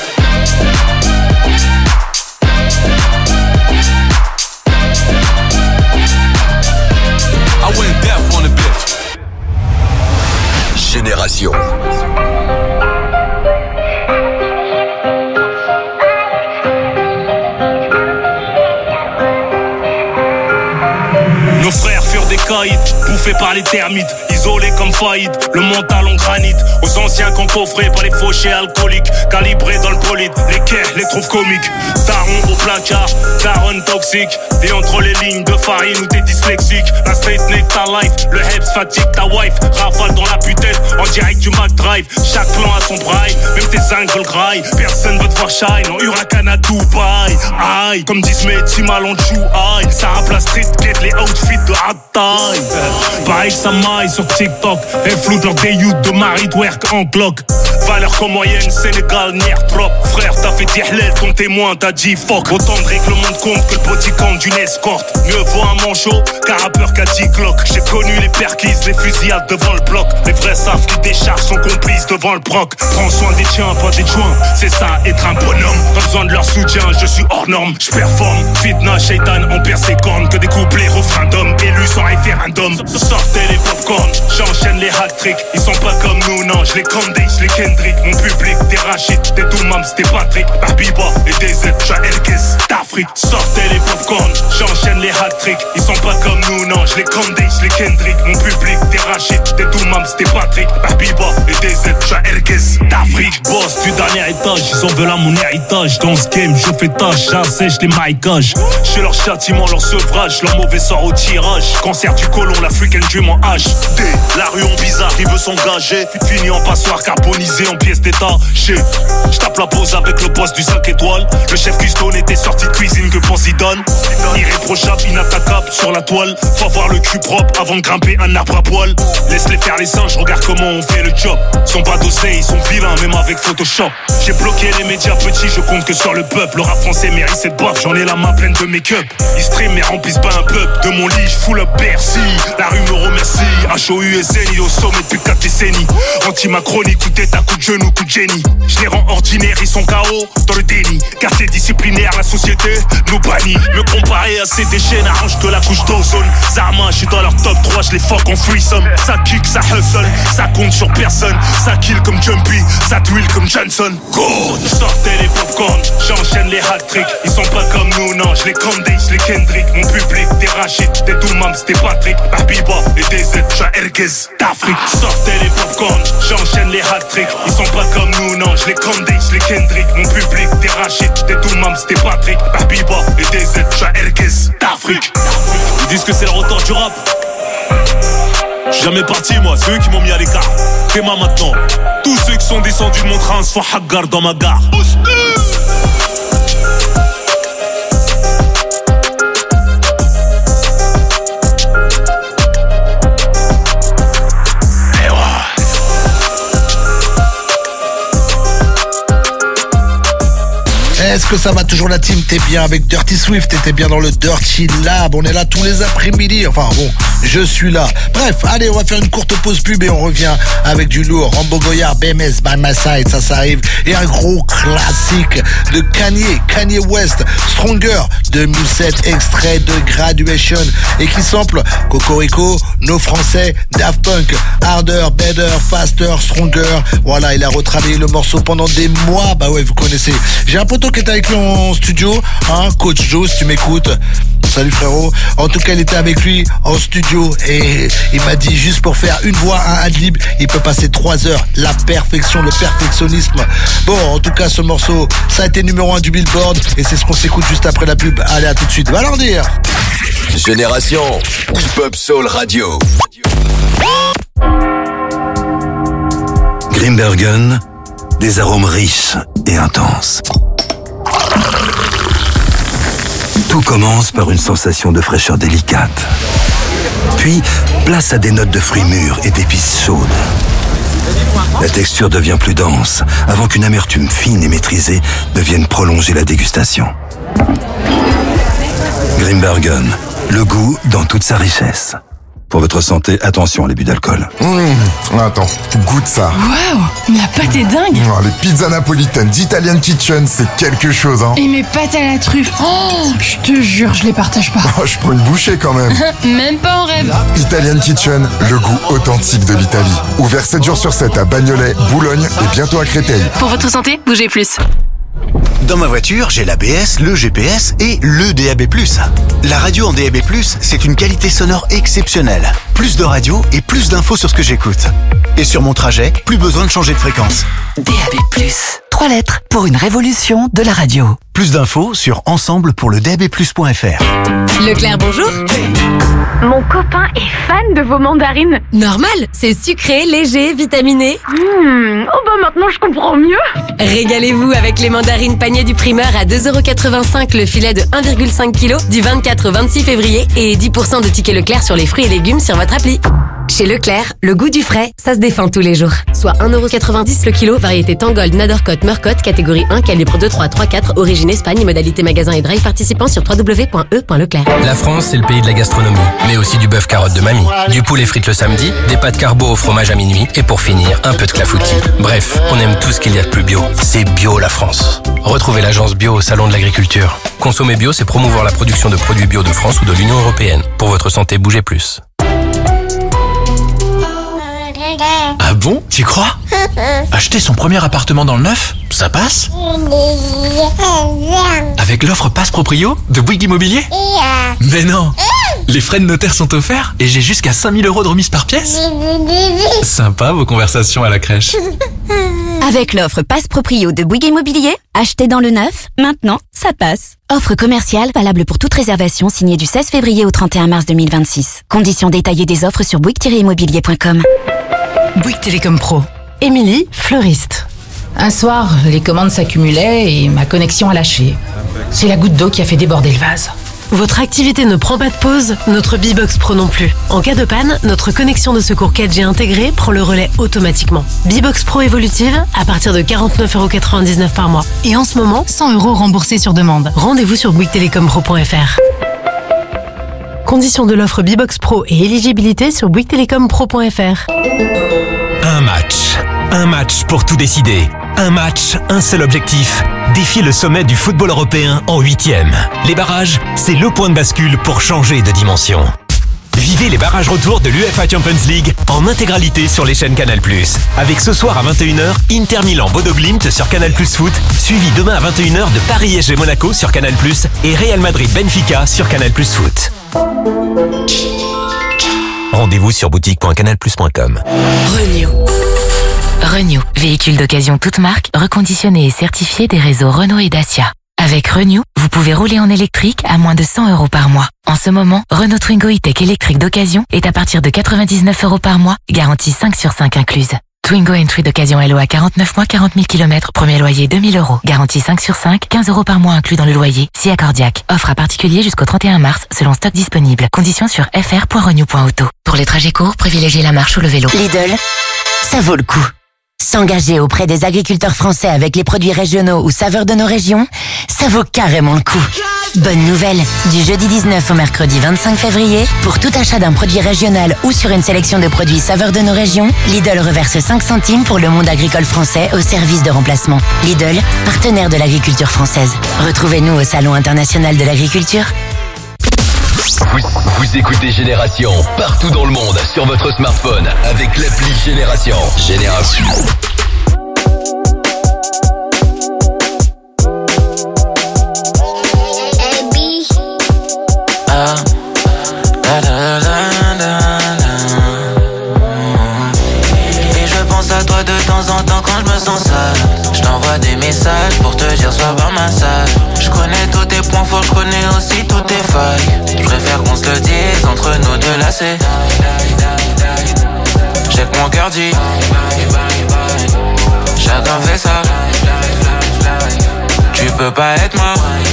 I went deaf on the bitch. Génération. Nos frères furent des caïds, bouffés par les termites, isolés comme faillite, le mental en granit. Aux anciens qu'on coffrait par les fauchés alcooliques, calibrés dans le bolide, les quais, les trouves comiques. Daron au placard, daron toxique, t'es entre les lignes de farine ou t'es dyslexique. La street n'est ta life, le heps fatigue ta wife, rafale dans la putain, en direct du McDrive. Chaque plan a son braille, même tes angles graille. Personne veut te voir shine, en Huracan à Dubaï. Aïe, comme disent mes teams à l'enjou, aïe. Ça rappe la street, get les outfits de hard time. Pareil que ça maille sur TikTok, elles floutent leur des youths de married work en clock. Valeur comme moyenne, Sénégal, nière trop. Frère, t'as fait tihlel, ton témoin, t'as dit fuck. Autant de règlements de compte que le body count d'une escorte. Mieux vaut un manchot qu'un rappeur qu'à dix clock. J'ai connu les perquises, les fusillades devant le bloc. Les vrais savent qui déchargent sont complices devant le proc. Prends soin des tiens, pas des joints. C'est ça, être un bonhomme. Pas besoin de leur soutien, je suis hors norme. J'performe, fitna, shaitan, on perd ses cornes. Que des couplets, refrains d'hommes, élus sans référendum. Sortez les popcorn, j'enchaîne les hat-tricks. Ils sont pas comme nous, non, je les condé, je les kendé. Kendrick, mon public, des Rachid, des Doumams, des Patrick, Barbiba et des Z, Jaelkes, d'Afrique. Sortez les popcorn, j'enchaîne les hat-tricks. Ils sont pas comme nous, non, je les Condé, je les Kendrick. Mon public, des Rachid, des Doumams, des Patrick, Barbiba et des Z, Jaelkes, d'Afrique. Boss du dernier étage, ils en veulent à mon héritage. Dans ce game, je fais tâche, j'assèche les maïkages. J'ai leur châtiment, leur sevrage, leur mauvais sort au tirage. Cancer du côlon, la freak dream en H D. La rue en bizarre, il veut s'engager. Fini en passoire, carbonisé en pièces détachées. J'tape la pause avec le boss du cinq étoiles. Le chef Custone était sorti de cuisine que pour Zidane. Irréprochable, inattaquable sur la toile. Faut avoir le cul propre avant de grimper un arbre à poil. Laisse-les faire les singes, regarde comment on fait le job. Ils sont pas dosés, ils sont vilains, même avec Photoshop. J'ai bloqué les médias petits, je compte que sur le peuple. Le rap français mérite cette baffe, j'en ai la main pleine de make-up. Ils stream mais remplissent pas un peuple. De mon lit, j'fous le Bercy. La rue me remercie. H O U S N, il est au sommet depuis quatre décennies. Anti-Macronie, coup de tête à coup de genou, coup de génie. Je les rends ordinaires, ils sont K O dans le déni. Quartier disciplinaire, la société nous bannit. Me comparer à ces déchets n'arrange que la couche d'ozone. Zarma, je suis dans leur top trois, je les fuck en threesome. Ça kick, ça hustle, ça compte sur personne. Ça kill comme Jumpy, ça twirl comme Johnson. Good. Sortez les popcorn, j'enchaîne les hat-tricks. Ils sont pas comme nous, non, je les Condé, je les Kendrick. Mon public, des Rachid, des Doumams, des Patrick, Barbiba et des Z, Jaelkes, d'Afrique. Sortez les popcorn, j'enchaîne les hat-tricks. Ils sont pas comme nous, non, je les Condé, je les Kendrick. Mon public, des Rachid, des Doumams, des Patrick, Barbiba et des Z, Jaelkes, d'Afrique. Ils disent que c'est le retour du rap. J'suis jamais parti moi, c'est eux qui m'ont mis à l'écart. T'es moi maintenant. Tous ceux qui sont descendus de mon train se font haggar dans ma gare. Est-ce que ça va toujours la team? T'es bien avec Dirty Swift, t'es bien dans le Dirty Lab. On est là tous les après-midi. Enfin bon, je suis là. Bref, allez, on va faire une courte pause pub et on revient avec du lourd. Rambo Goyard, B M S, By My Side, ça, ça arrive. Et un gros classique de Kanye, Kanye West, Stronger, deux mille sept, extrait de Graduation. Et qui sample Cocorico, Nos Français, Daft Punk, Harder, Better, Faster, Stronger. Voilà, il a retravaillé le morceau pendant des mois. Bah ouais, vous connaissez. J'ai un poteau qui est avec lui en studio, hein, Coach Joe, si tu m'écoutes. Salut frérot. En tout cas, il était avec lui en studio et il m'a dit juste pour faire une voix, un ad-lib, il peut passer trois heures. La perfection, le perfectionnisme. Bon, en tout cas, ce morceau, ça a été numéro un du Billboard et c'est ce qu'on s'écoute juste après la pub. Allez, à tout de suite. Va leur dire. Génération Hip Hop Soul Radio. Grimbergen, des arômes riches et intenses. Tout commence par une sensation de fraîcheur délicate. Puis, place à des notes de fruits mûrs et d'épices chaudes. La texture devient plus dense, avant qu'une amertume fine et maîtrisée ne vienne prolonger la dégustation. Grimbergen, le goût dans toute sa richesse. Pour votre santé, attention à l'abus d'alcool. Mmh, attends, goûte ça. Waouh, la pâte est dingue. Oh, les pizzas napolitaines d'Italian Kitchen, c'est quelque chose, hein. Et mes pâtes à la truffe, oh, je te jure, je les partage pas. Oh, je prends une bouchée quand même. Même pas en rêve. Italian Kitchen, le goût authentique de l'Italie. Ouvert sept jours sur sept à Bagnolet, Boulogne et bientôt à Créteil. Pour votre santé, bougez plus. Dans ma voiture, j'ai l'A B S, le G P S et le D A B plus. La radio en D A B plus, c'est une qualité sonore exceptionnelle. Plus de radio et plus d'infos sur ce que j'écoute. Et sur mon trajet, plus besoin de changer de fréquence. D A B plus. Trois lettres pour une révolution de la radio. Plus d'infos sur ensemble pour le D A B plus point F R. Leclerc, bonjour. Mon copain est fan de vos mandarines. Normal, c'est sucré, léger, vitaminé. Mmh, oh bah maintenant je comprends mieux. Régalez-vous avec les mandarines panier du primeur à deux euros quatre-vingt-cinq le filet de un virgule cinq kilos du vingt-quatre au vingt-six février et dix pour cent de tickets Leclerc sur les fruits et légumes sur votre appli. Chez Leclerc, le goût du frais, ça se défend tous les jours. Soit un euro quatre-vingt-dix le kilo, variété Tangold, Nadorcote, Mercotte, catégorie un, calibre deux, trois, trois, quatre, origine Espagne, modalité magasin et drive participant sur w w w point e point leclerc. La France, c'est le pays de la gastronomie, mais aussi du bœuf carotte de mamie, du poulet frites le samedi, des pâtes carbo au fromage à minuit, et pour finir, un peu de clafoutis. Bref, on aime tout ce qu'il y a de plus bio. C'est bio la France. Retrouvez l'agence bio au Salon de l'Agriculture. Consommer bio, c'est promouvoir la production de produits bio de France ou de l'Union Européenne. Pour votre santé, bougez plus. Ah bon? Tu crois? Acheter son premier appartement dans le neuf, ça passe? Avec l'offre Passe Proprio de Bouygues Immobilier? Mais non! Les frais de notaire sont offerts et j'ai jusqu'à cinq mille euros de remise par pièce. Sympa vos conversations à la crèche. Avec l'offre Passe Proprio de Bouygues Immobilier, acheter dans le neuf, maintenant, ça passe. Offre commerciale valable pour toute réservation signée du seize février au trente et un mars deux mille vingt-six. Conditions détaillées des offres sur bouygues tiret immobilier point com. Bouygues Télécom Pro. Émilie, fleuriste. Un soir, les commandes s'accumulaient et ma connexion a lâché. C'est la goutte d'eau qui a fait déborder le vase. Votre activité ne prend pas de pause, notre B-Box Pro non plus. En cas de panne, notre connexion de secours quatre G intégrée prend le relais automatiquement. B-Box Pro évolutive à partir de quarante-neuf euros quatre-vingt-dix-neuf par mois. Et en ce moment, cent euros remboursés sur demande. Rendez-vous sur bouygues télécom pro point f r. Conditions de l'offre B-Box Pro et éligibilité sur bouygues télécom pro point f r. Un match. Un match pour tout décider. Un match, un seul objectif. Défier le sommet du football européen en huitième. Les barrages, c'est le point de bascule pour changer de dimension. Vivez les barrages retour de l'U E F A Champions League en intégralité sur les chaînes Canal plus. Avec ce soir à vingt et une heures, Inter Milan Bodo Glimt sur Canal plus Foot, suivi demain à vingt et une heures de Paris S G Monaco sur Canal plus et Real Madrid Benfica sur Canal plus Foot. Rendez-vous sur boutique point canal plus point com. Renew. Renew, véhicule d'occasion toute marque, reconditionné et certifié des réseaux Renault et Dacia. Avec Renew, vous pouvez rouler en électrique à moins de cent euros par mois. En ce moment, Renault Twingo E-Tech électrique d'occasion est à partir de quatre-vingt-dix-neuf euros par mois, garantie cinq sur cinq incluse. Twingo Entry d'occasion L O à quarante-neuf mois, quarante mille kilomètres, premier loyer deux mille euros. Garantie cinq sur cinq, quinze euros par mois inclus dans le loyer, si accordiaque. Offre à particulier jusqu'au trente et un mars, selon stock disponible. Conditions sur f r point renew point auto. Pour les trajets courts, privilégiez la marche ou le vélo. Lidl, ça vaut le coup. S'engager auprès des agriculteurs français avec les produits régionaux ou saveurs de nos régions, ça vaut carrément le coup. Bonne nouvelle, du jeudi dix-neuf au mercredi vingt-cinq février, pour tout achat d'un produit régional ou sur une sélection de produits saveurs de nos régions, Lidl reverse cinq centimes pour le monde agricole français au service de remplacement. Lidl, partenaire de l'agriculture française. Retrouvez-nous au Salon international de l'agriculture. Vous, vous écoutez Génération partout dans le monde sur votre smartphone avec l'appli Génération. Génération. Ah, da, da, da, da, da. Et je pense à toi de temps en temps quand je me sens sale. Je t'envoie des messages pour te dire sois par ma salle. Je connais tous tes points forts, je connais aussi toutes tes failles. Je préfère qu'on se le dise entre nous deux là c'est. J'ai que mon cœur dit. Chacun fait ça. Tu peux pas être moi.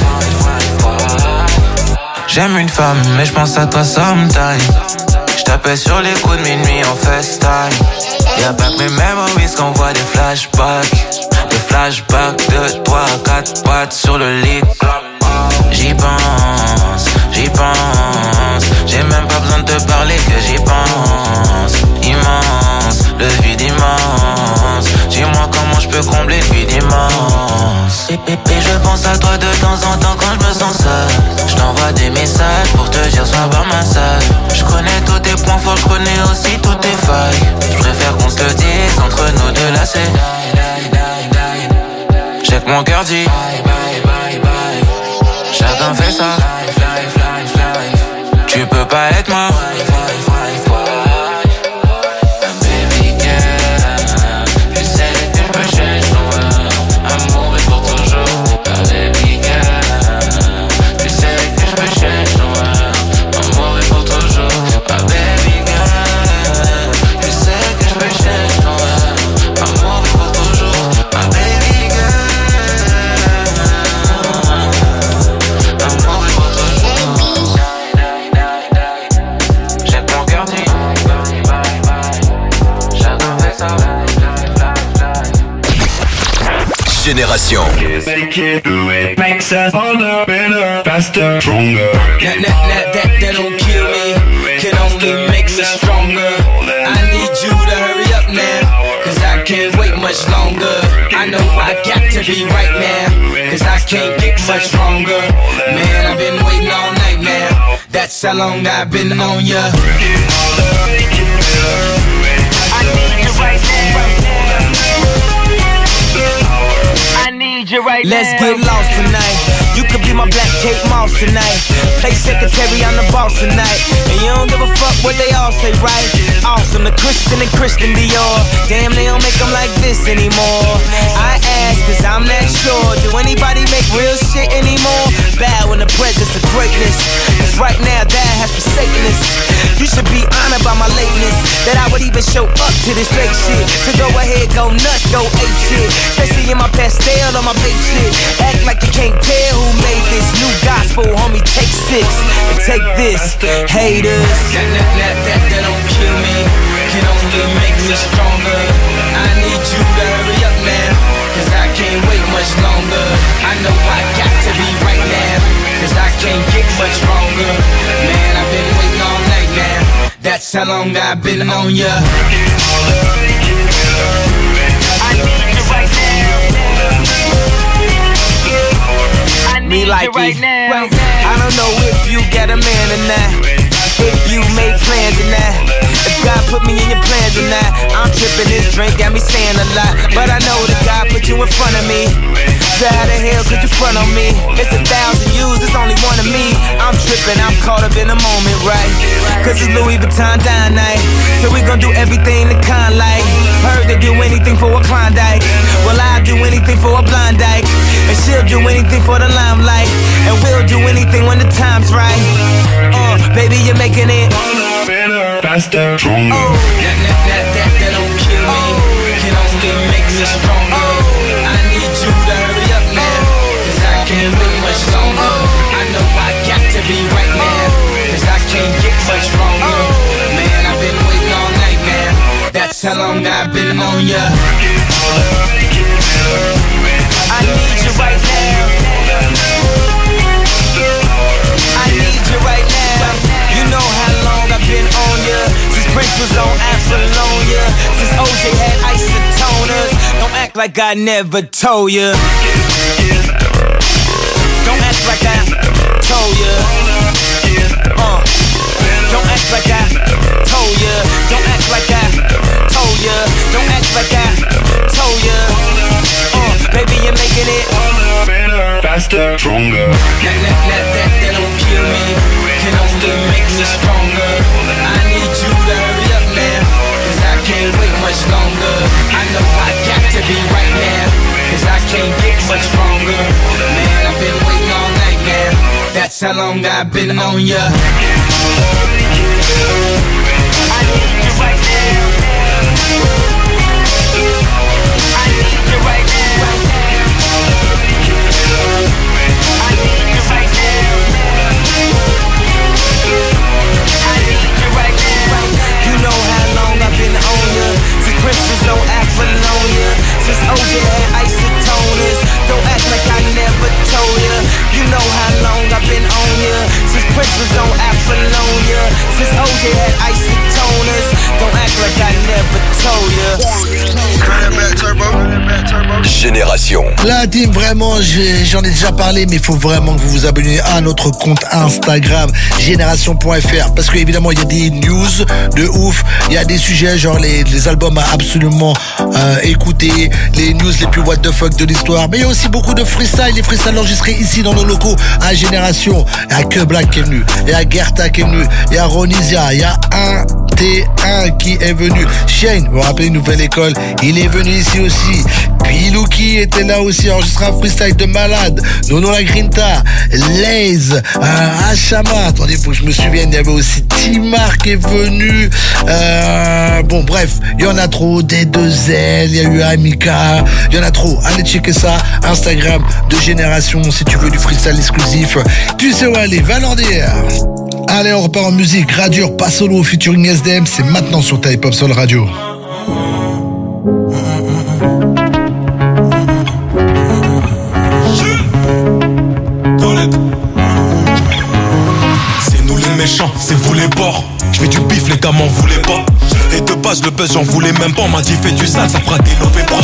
J'aime une femme mais je pense à toi sometime. J't'appelle sur les coups de minuit en FaceTime. Y'a pas que mes memories qu'on voit des flashbacks. Des flashbacks de trois à quatre pattes sur le lit. J'y pense, j'y pense. J'ai même pas besoin de te parler que j'y pense. Immense, le vide immense. Dis-moi comment je peux combler le vide immense. Et, et, et je pense à toi de temps en temps quand je me sens seul. Je t'envoie des messages pour te dire sois par ma salle. Je connais tous tes points forts, je connais aussi toutes tes failles. Je préfère qu'on se le dise entre nous deux là c'est. J'ai que mon cœur dit. Chacun fait ça. Tu peux pas être moi. Génération. Make it, do it, makes us harder, better, faster, stronger. That, that, that, that, that don't kill me, can only make us stronger. I need you to hurry up now, cause I can't wait much longer. I know I got to be right now, cause I can't get much stronger. Man, I've been waiting all night now, that's how long I've been on ya. I need right now. I need you right now. Let's get lost tonight. You could be my black Kate Moss tonight. Play secretary, I'm the boss tonight. And you don't give a fuck what they all say, right? Awesome, the Christian and Christian Dior. Damn, they don't make them like this anymore. I ask, cause I'm not sure. Do anybody make real shit anymore? Bow in the presence of greatness. Cause right now, that has forsaken us. You should be honored by my lateness. That I would even show up to this fake shit. So go ahead, go nuts, go ape shit. Especially in my pastel on my babe shit. Act like you can't tell who made this new gospel, homie. Take six and take this, haters. That, that, that, that, that don't kill me, can only make me stronger. I need you to hurry up now, cause I can't wait much longer. I know I got to be right now, cause I can't get much stronger. Man, I've been waiting all night now. That's how long I've been on ya. I need you right now. Me like right now. Right now. I don't know if you got a man or not, if you made plans or not, if God put me in your plans or not. I'm tripping, this drink got me saying a lot, but I know that God put you in front of me. So how the hell could you front on me? It's a thousand yous, it's only one of me. I'm tripping, I'm caught up in the moment, right? Cause it's Louis Vuitton dine night, so we gon' do everything the kind like. Heard they do anything for a Klondike, well I'll do anything for a blind dyke, and she'll do anything for the limelight, and we'll do anything when the time's right. Uh, baby, you're making it better, faster, stronger. Oh. That, that, that, that, that don't kill me, oh. Can only make me stronger. Oh. I need you to hurry up now, cause I can't wait much longer. I know I got to be right now, cause I can't get much stronger. Man, I've been waiting all night now. That's how long I've been on ya. I need you right now. I need you right now. You know how long I've been on ya, since Prince was on Apollonia, since O J had isotoners. Don't act like I never told ya. Don't act like I told ya. Uh, don't act like I told ya. Don't act like I told ya. Don't act like I told ya. Uh, baby, you're making it better, faster, stronger. That, that, that, that, that don't kill me, can only make me stronger. I need you to hurry up now, cause I can't wait much longer. I know I got to be right now, cause I can't get much stronger. Man, I've been waiting all night now. That's how long I've been on ya. I need you right now. I need you right now. I need you right now. I need you right now. You know how long I've been on ya, since Prince was on Apollonia, since O J had isotoners. Don't act like I never told ya. You know how long I've been on ya, since Prince was on Apollonia, since O J had isotoners. Don't act like I never told ya. Génération. La team, vraiment, j'en ai déjà parlé, mais il faut vraiment que vous vous abonniez à notre compte Instagram génération point f r, parce que évidemment il y a des news de ouf, il y a des sujets genre les, les albums à absolument euh, écouter, les news les plus what the fuck de l'histoire, mais il y a aussi beaucoup de freestyle, les freestyles enregistrés ici dans nos locaux à Génération. Il y a Que Black qui est venu, il y a Gerta qui est venu, il y a Ronisia, il y a un T un qui est venu, Shane, vous vous rappelez Nouvelle École, il est venu ici aussi. Puis Lucky était là aussi, enregistré un freestyle de malade. Nono la Grinta, Laze, euh, Ashama. Attendez, faut que je me souvienne, il y avait aussi Timar qui est venu. Euh, bon, bref, il y en a trop. D deux L, il y a eu Amika, il y en a trop. Allez checker ça, Instagram de Génération, si tu veux du freestyle exclusif. Tu sais où aller, va leur dire. Allez, on repart en musique. Radure, pas solo, featuring S D M, c'est maintenant sur ta Hip Hop Soul Radio. C'est vous les bords, je fais du bif, les gars m'en voulaient pas. Et de base le buzz j'en voulais même pas. On m'a dit fais du sale, ça fera des lovés bras. Je me rappelle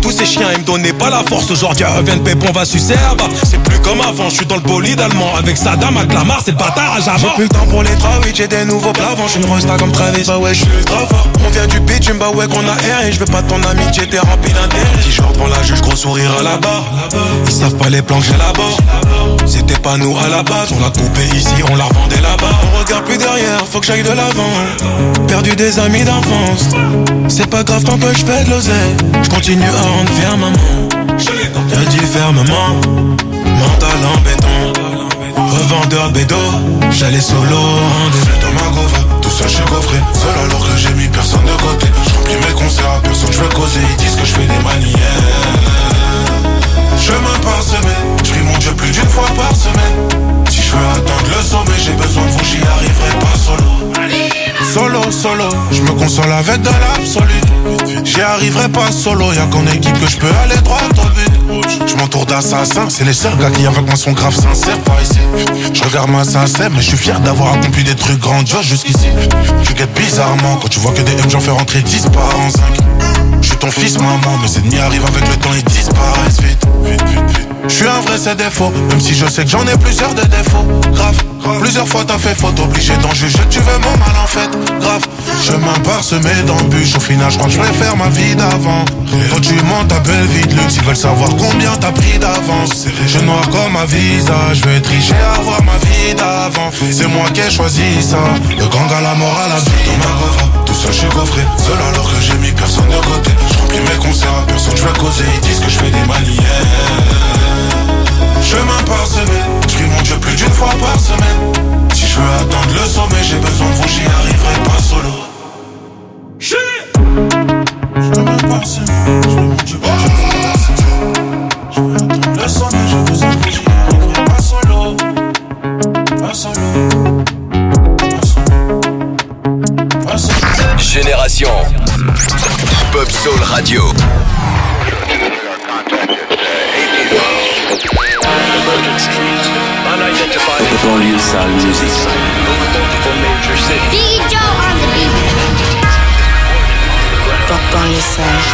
tous ces chiens, ils me donnaient pas la force. Aujourd'hui, reviennent pépon, va sucer. Bah, c'est plus comme avant, je suis dans le bolide allemand. Avec Saddam, avec la Mars, c'est le bâtard à jamais. J'ai plus le temps pour les trawites, j'ai des nouveaux plavants. J'suis une resta comme Travis, bah ouais, j'suis ultra fort. On vient du pitch, bah ouais, qu'on a air. Et j'veux pas ton amitié, t'es rempli d'intérêt. Petit genre devant la juge, gros sourire à la barre. Ils savent pas les plans que j'ai là-bas. C'était pas nous à la base, on l'a coupé ici, on l'a revendé là-bas. On regarde plus derrière, faut que j'aille de l'avant. Perdu des amis d'enfance, c'est pas grave tant que j'fais de l'oseille. J'continue à rendre fier maman. Y'a dit fermement, mental en béton. Revendeur de bédo, j'allais solo en début de ma gova. Tout seul chez coffré, seul alors que j'ai mis personne de côté. J'remplis mes concerts à personne, j'veux causer. Ils disent que j'fais des manières. Chemin parsemé, j'prie mon Dieu plus d'une fois par semaine. Si je veux atteindre le sommet, j'ai besoin de vous, j'y arriverai pas solo. Solo, solo, je me console avec de l'absolu. J'y arriverai pas solo, y'a qu'en équipe que je peux aller droit au but. Je m'entoure d'assassins, c'est les seuls gars qui avec moi sont grave sincères par ici. Je regarde ma sincère, mais je suis fier d'avoir accompli des trucs grandioses jusqu'ici. Tu guettes bizarrement quand tu vois que des M j'en fais rentrer dix par an cinq. Je suis ton fils maman, mes ennemis arrivent avec le temps et disparaissent vite. Vite, vite, vite. Je suis un vrai c'est défaut, même si je sais que j'en ai plusieurs de défauts. Grave, plusieurs fois t'as fait faute, obligé d'en juger, tu veux mon mal en fait. Grave, chemin parsemé d'embûches, au final je crois que je vais faire ma vie d'avant. Toi tu montes ta belle vie de luxe, ils veulent savoir combien t'as pris d'avance. Je noir comme ma visage, je vais tricher à avoir ma vie d'avant. C'est moi qui ai choisi ça, le gang à la mort à la vie. Dans ma gova, tout seul je suis coffré, seul alors que j'ai mis personne de côté. Je remplis mes concerts à personne, je vais causer, ils disent que je fais des manières. Chemin parsemé, j'prie mon Dieu plus d'une fois par semaine. Si je veux atteindre le sommet, j'ai besoin de vous, j'y arriverai pas solo. Chemin parsemé, j'prie mon Dieu plus d'une fois par semaine. Je veux atteindre le sommet, j'ai besoin de vous, j'y arriverai pas solo. Pas solo. Pas solo. Génération Pop Soul Radio. Banlieue Sale Music. Biggie Joe on the beat. Banlieue Sale.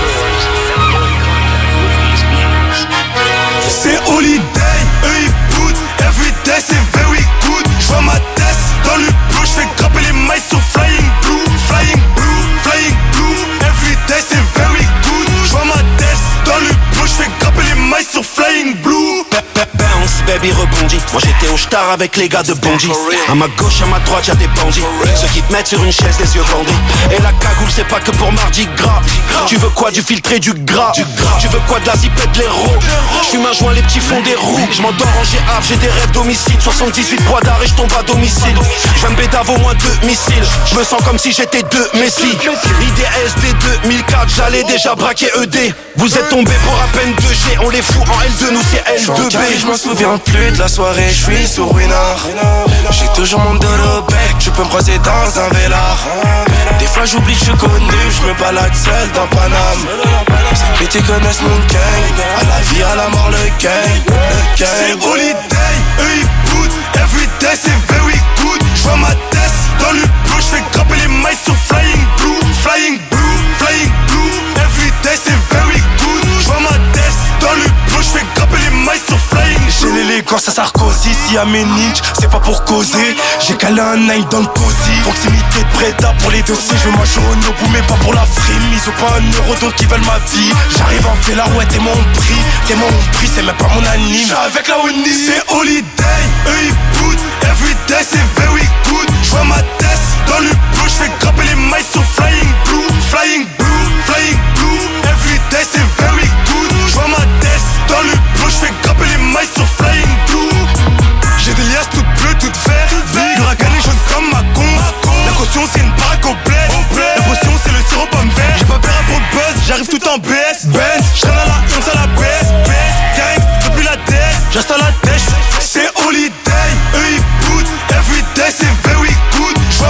C'est holiday, eux ils boutent. Everyday c'est very good. J'vois ma tête dans le blue. J'fais grimper les mailles sur Flying Blue. Flying Blue, Flying Blue. Everyday c'est very good. J'vois ma tête dans le blue. J'fais grimper les mailles sur Flying Blue. Bounce, baby rebondit. Moi j'étais au star avec les gars de Bondy. À ma gauche, à ma droite, y'a des bandits. Ceux qui te mettent sur une chaise, les yeux bandés. Et la cagoule, c'est pas que pour Mardi Gras. Tu veux quoi, du filtré, du gras. Tu veux quoi, de la zipette, de l'héros. J'fume un joint, les petits fonds des roues. J'm'endors en G A, j'ai des rêves d'homicide. soixante-dix-huit poids d'arrêt, j'tombe à domicile. J'viens de bédave au moins deux missiles. J'me sens comme si j'étais deux Messi. I D S D deux mille quatre, j'allais déjà braquer E D. Vous êtes tombés pour à peine deux G. On les fout en L deux, nous c'est L deux B. Je me souviens plus de la soirée, je suis sur Winner. J'ai toujours mon dos au bec, tu peux me croiser dans un vélard. Des fois j'oublie que je suis connu, je me balade seul dans Paname. Ceux qui connaissent mon gang, à la vie, à la mort, le gang, le gang. C'est holiday, eux ils boutent. Everyday c'est very good. J'vois ma tête dans le blue, j'fais grimper les mailles sur Flying Blue. Flying Blue, Flying Blue. Everyday c'est very good. J'vois ma tête dans le blue, j'fais grimper les mailles sur Flying Blue. J'ai l'élégance à Sarkozy, si à mes ninjas, c'est pas pour causer. J'ai calé un nine dans le cosy. Proximité de Breda pour les dossiers, je veux ma jaune au bout mais pas pour la frime. Ils ont pas un euro donc ils veulent ma vie. J'arrive en fait la ouais t'es mon prix. T'es mon prix, c'est même pas mon anime. J'suis avec la Oni. C'est holiday, eux ils boutent. Everyday c'est very good. J'vois ma tête dans le blue, j'fais grimper les mailles sur Flying Blue. Flying Blue, Flying Blue. Everyday c'est very good. J'vois ma tête dans le blue, j'fais grimper les mailles sur Flying Blue. J'ai des liasses toutes bleues, toutes vertes. Huracan et jaune comme ma con. La caution c'est une baraque complète. La potion c'est le sirop pomme vert. J'ai pas peur à pour de buzz, j'arrive tout en B S. Benz, j'traîne à la onze à la B S. Gang, depuis la tête, j'installe la tête. C'est holiday, eux ils boutent. Everyday c'est very good.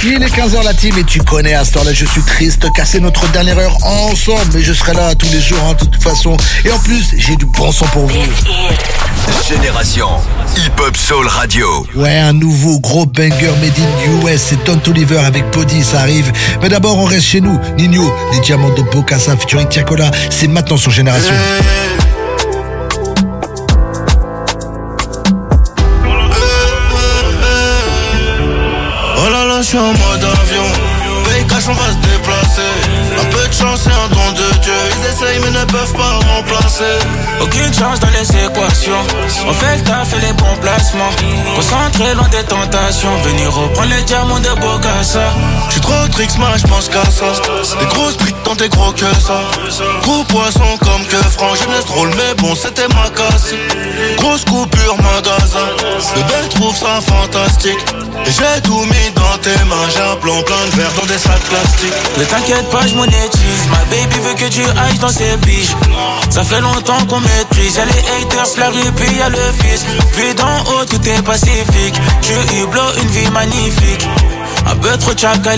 Il est quinze heures la team et tu connais à ce temps-là je suis triste car c'est notre dernière heure ensemble. Mais je serai là tous les jours hein, de toute façon. Et en plus j'ai du bon son pour vous. Génération Hip Hop Soul Radio. Ouais, un nouveau gros banger made in U S. C'est Don Toliver avec Body, ça arrive. Mais d'abord on reste chez nous. Nino, les diamants de Bocassa featuring Tiakola. C'est maintenant sur Génération. Hey. Oh là là, je suis en mode avion. Paye cash, on va se déplacer. Un peu de chance et un don de Dieu. Ils essayent mais ne peuvent pas remplacer. Aucune chance dans les équations. On fait le taf et les bons placements. Concentré loin des tentations. Venir reprendre les diamants de Bocassa. J'suis trop tricks, moi j'pense qu'à ça. Des grosses briques dans tes gros que ça. Gros poisson comme que franc. Jeunesse drôle mais bon c'était ma casse. Grosse coupure magasin. Le bel trouve ça fantastique. Et j'ai tout mis dans tes mains. J'ai un plan plein de verre dans des sacs plastiques. Ne t'inquiète pas, j'monétise. Ma baby veut que tu ailles dans ses biches. Ça fait longtemps qu'on maîtrise. Y'a les haters, la rue, puis y'a le fisc. Vu d'en haut, tout est pacifique. Tu hublo une vie magnifique. Un peu trop tchakali.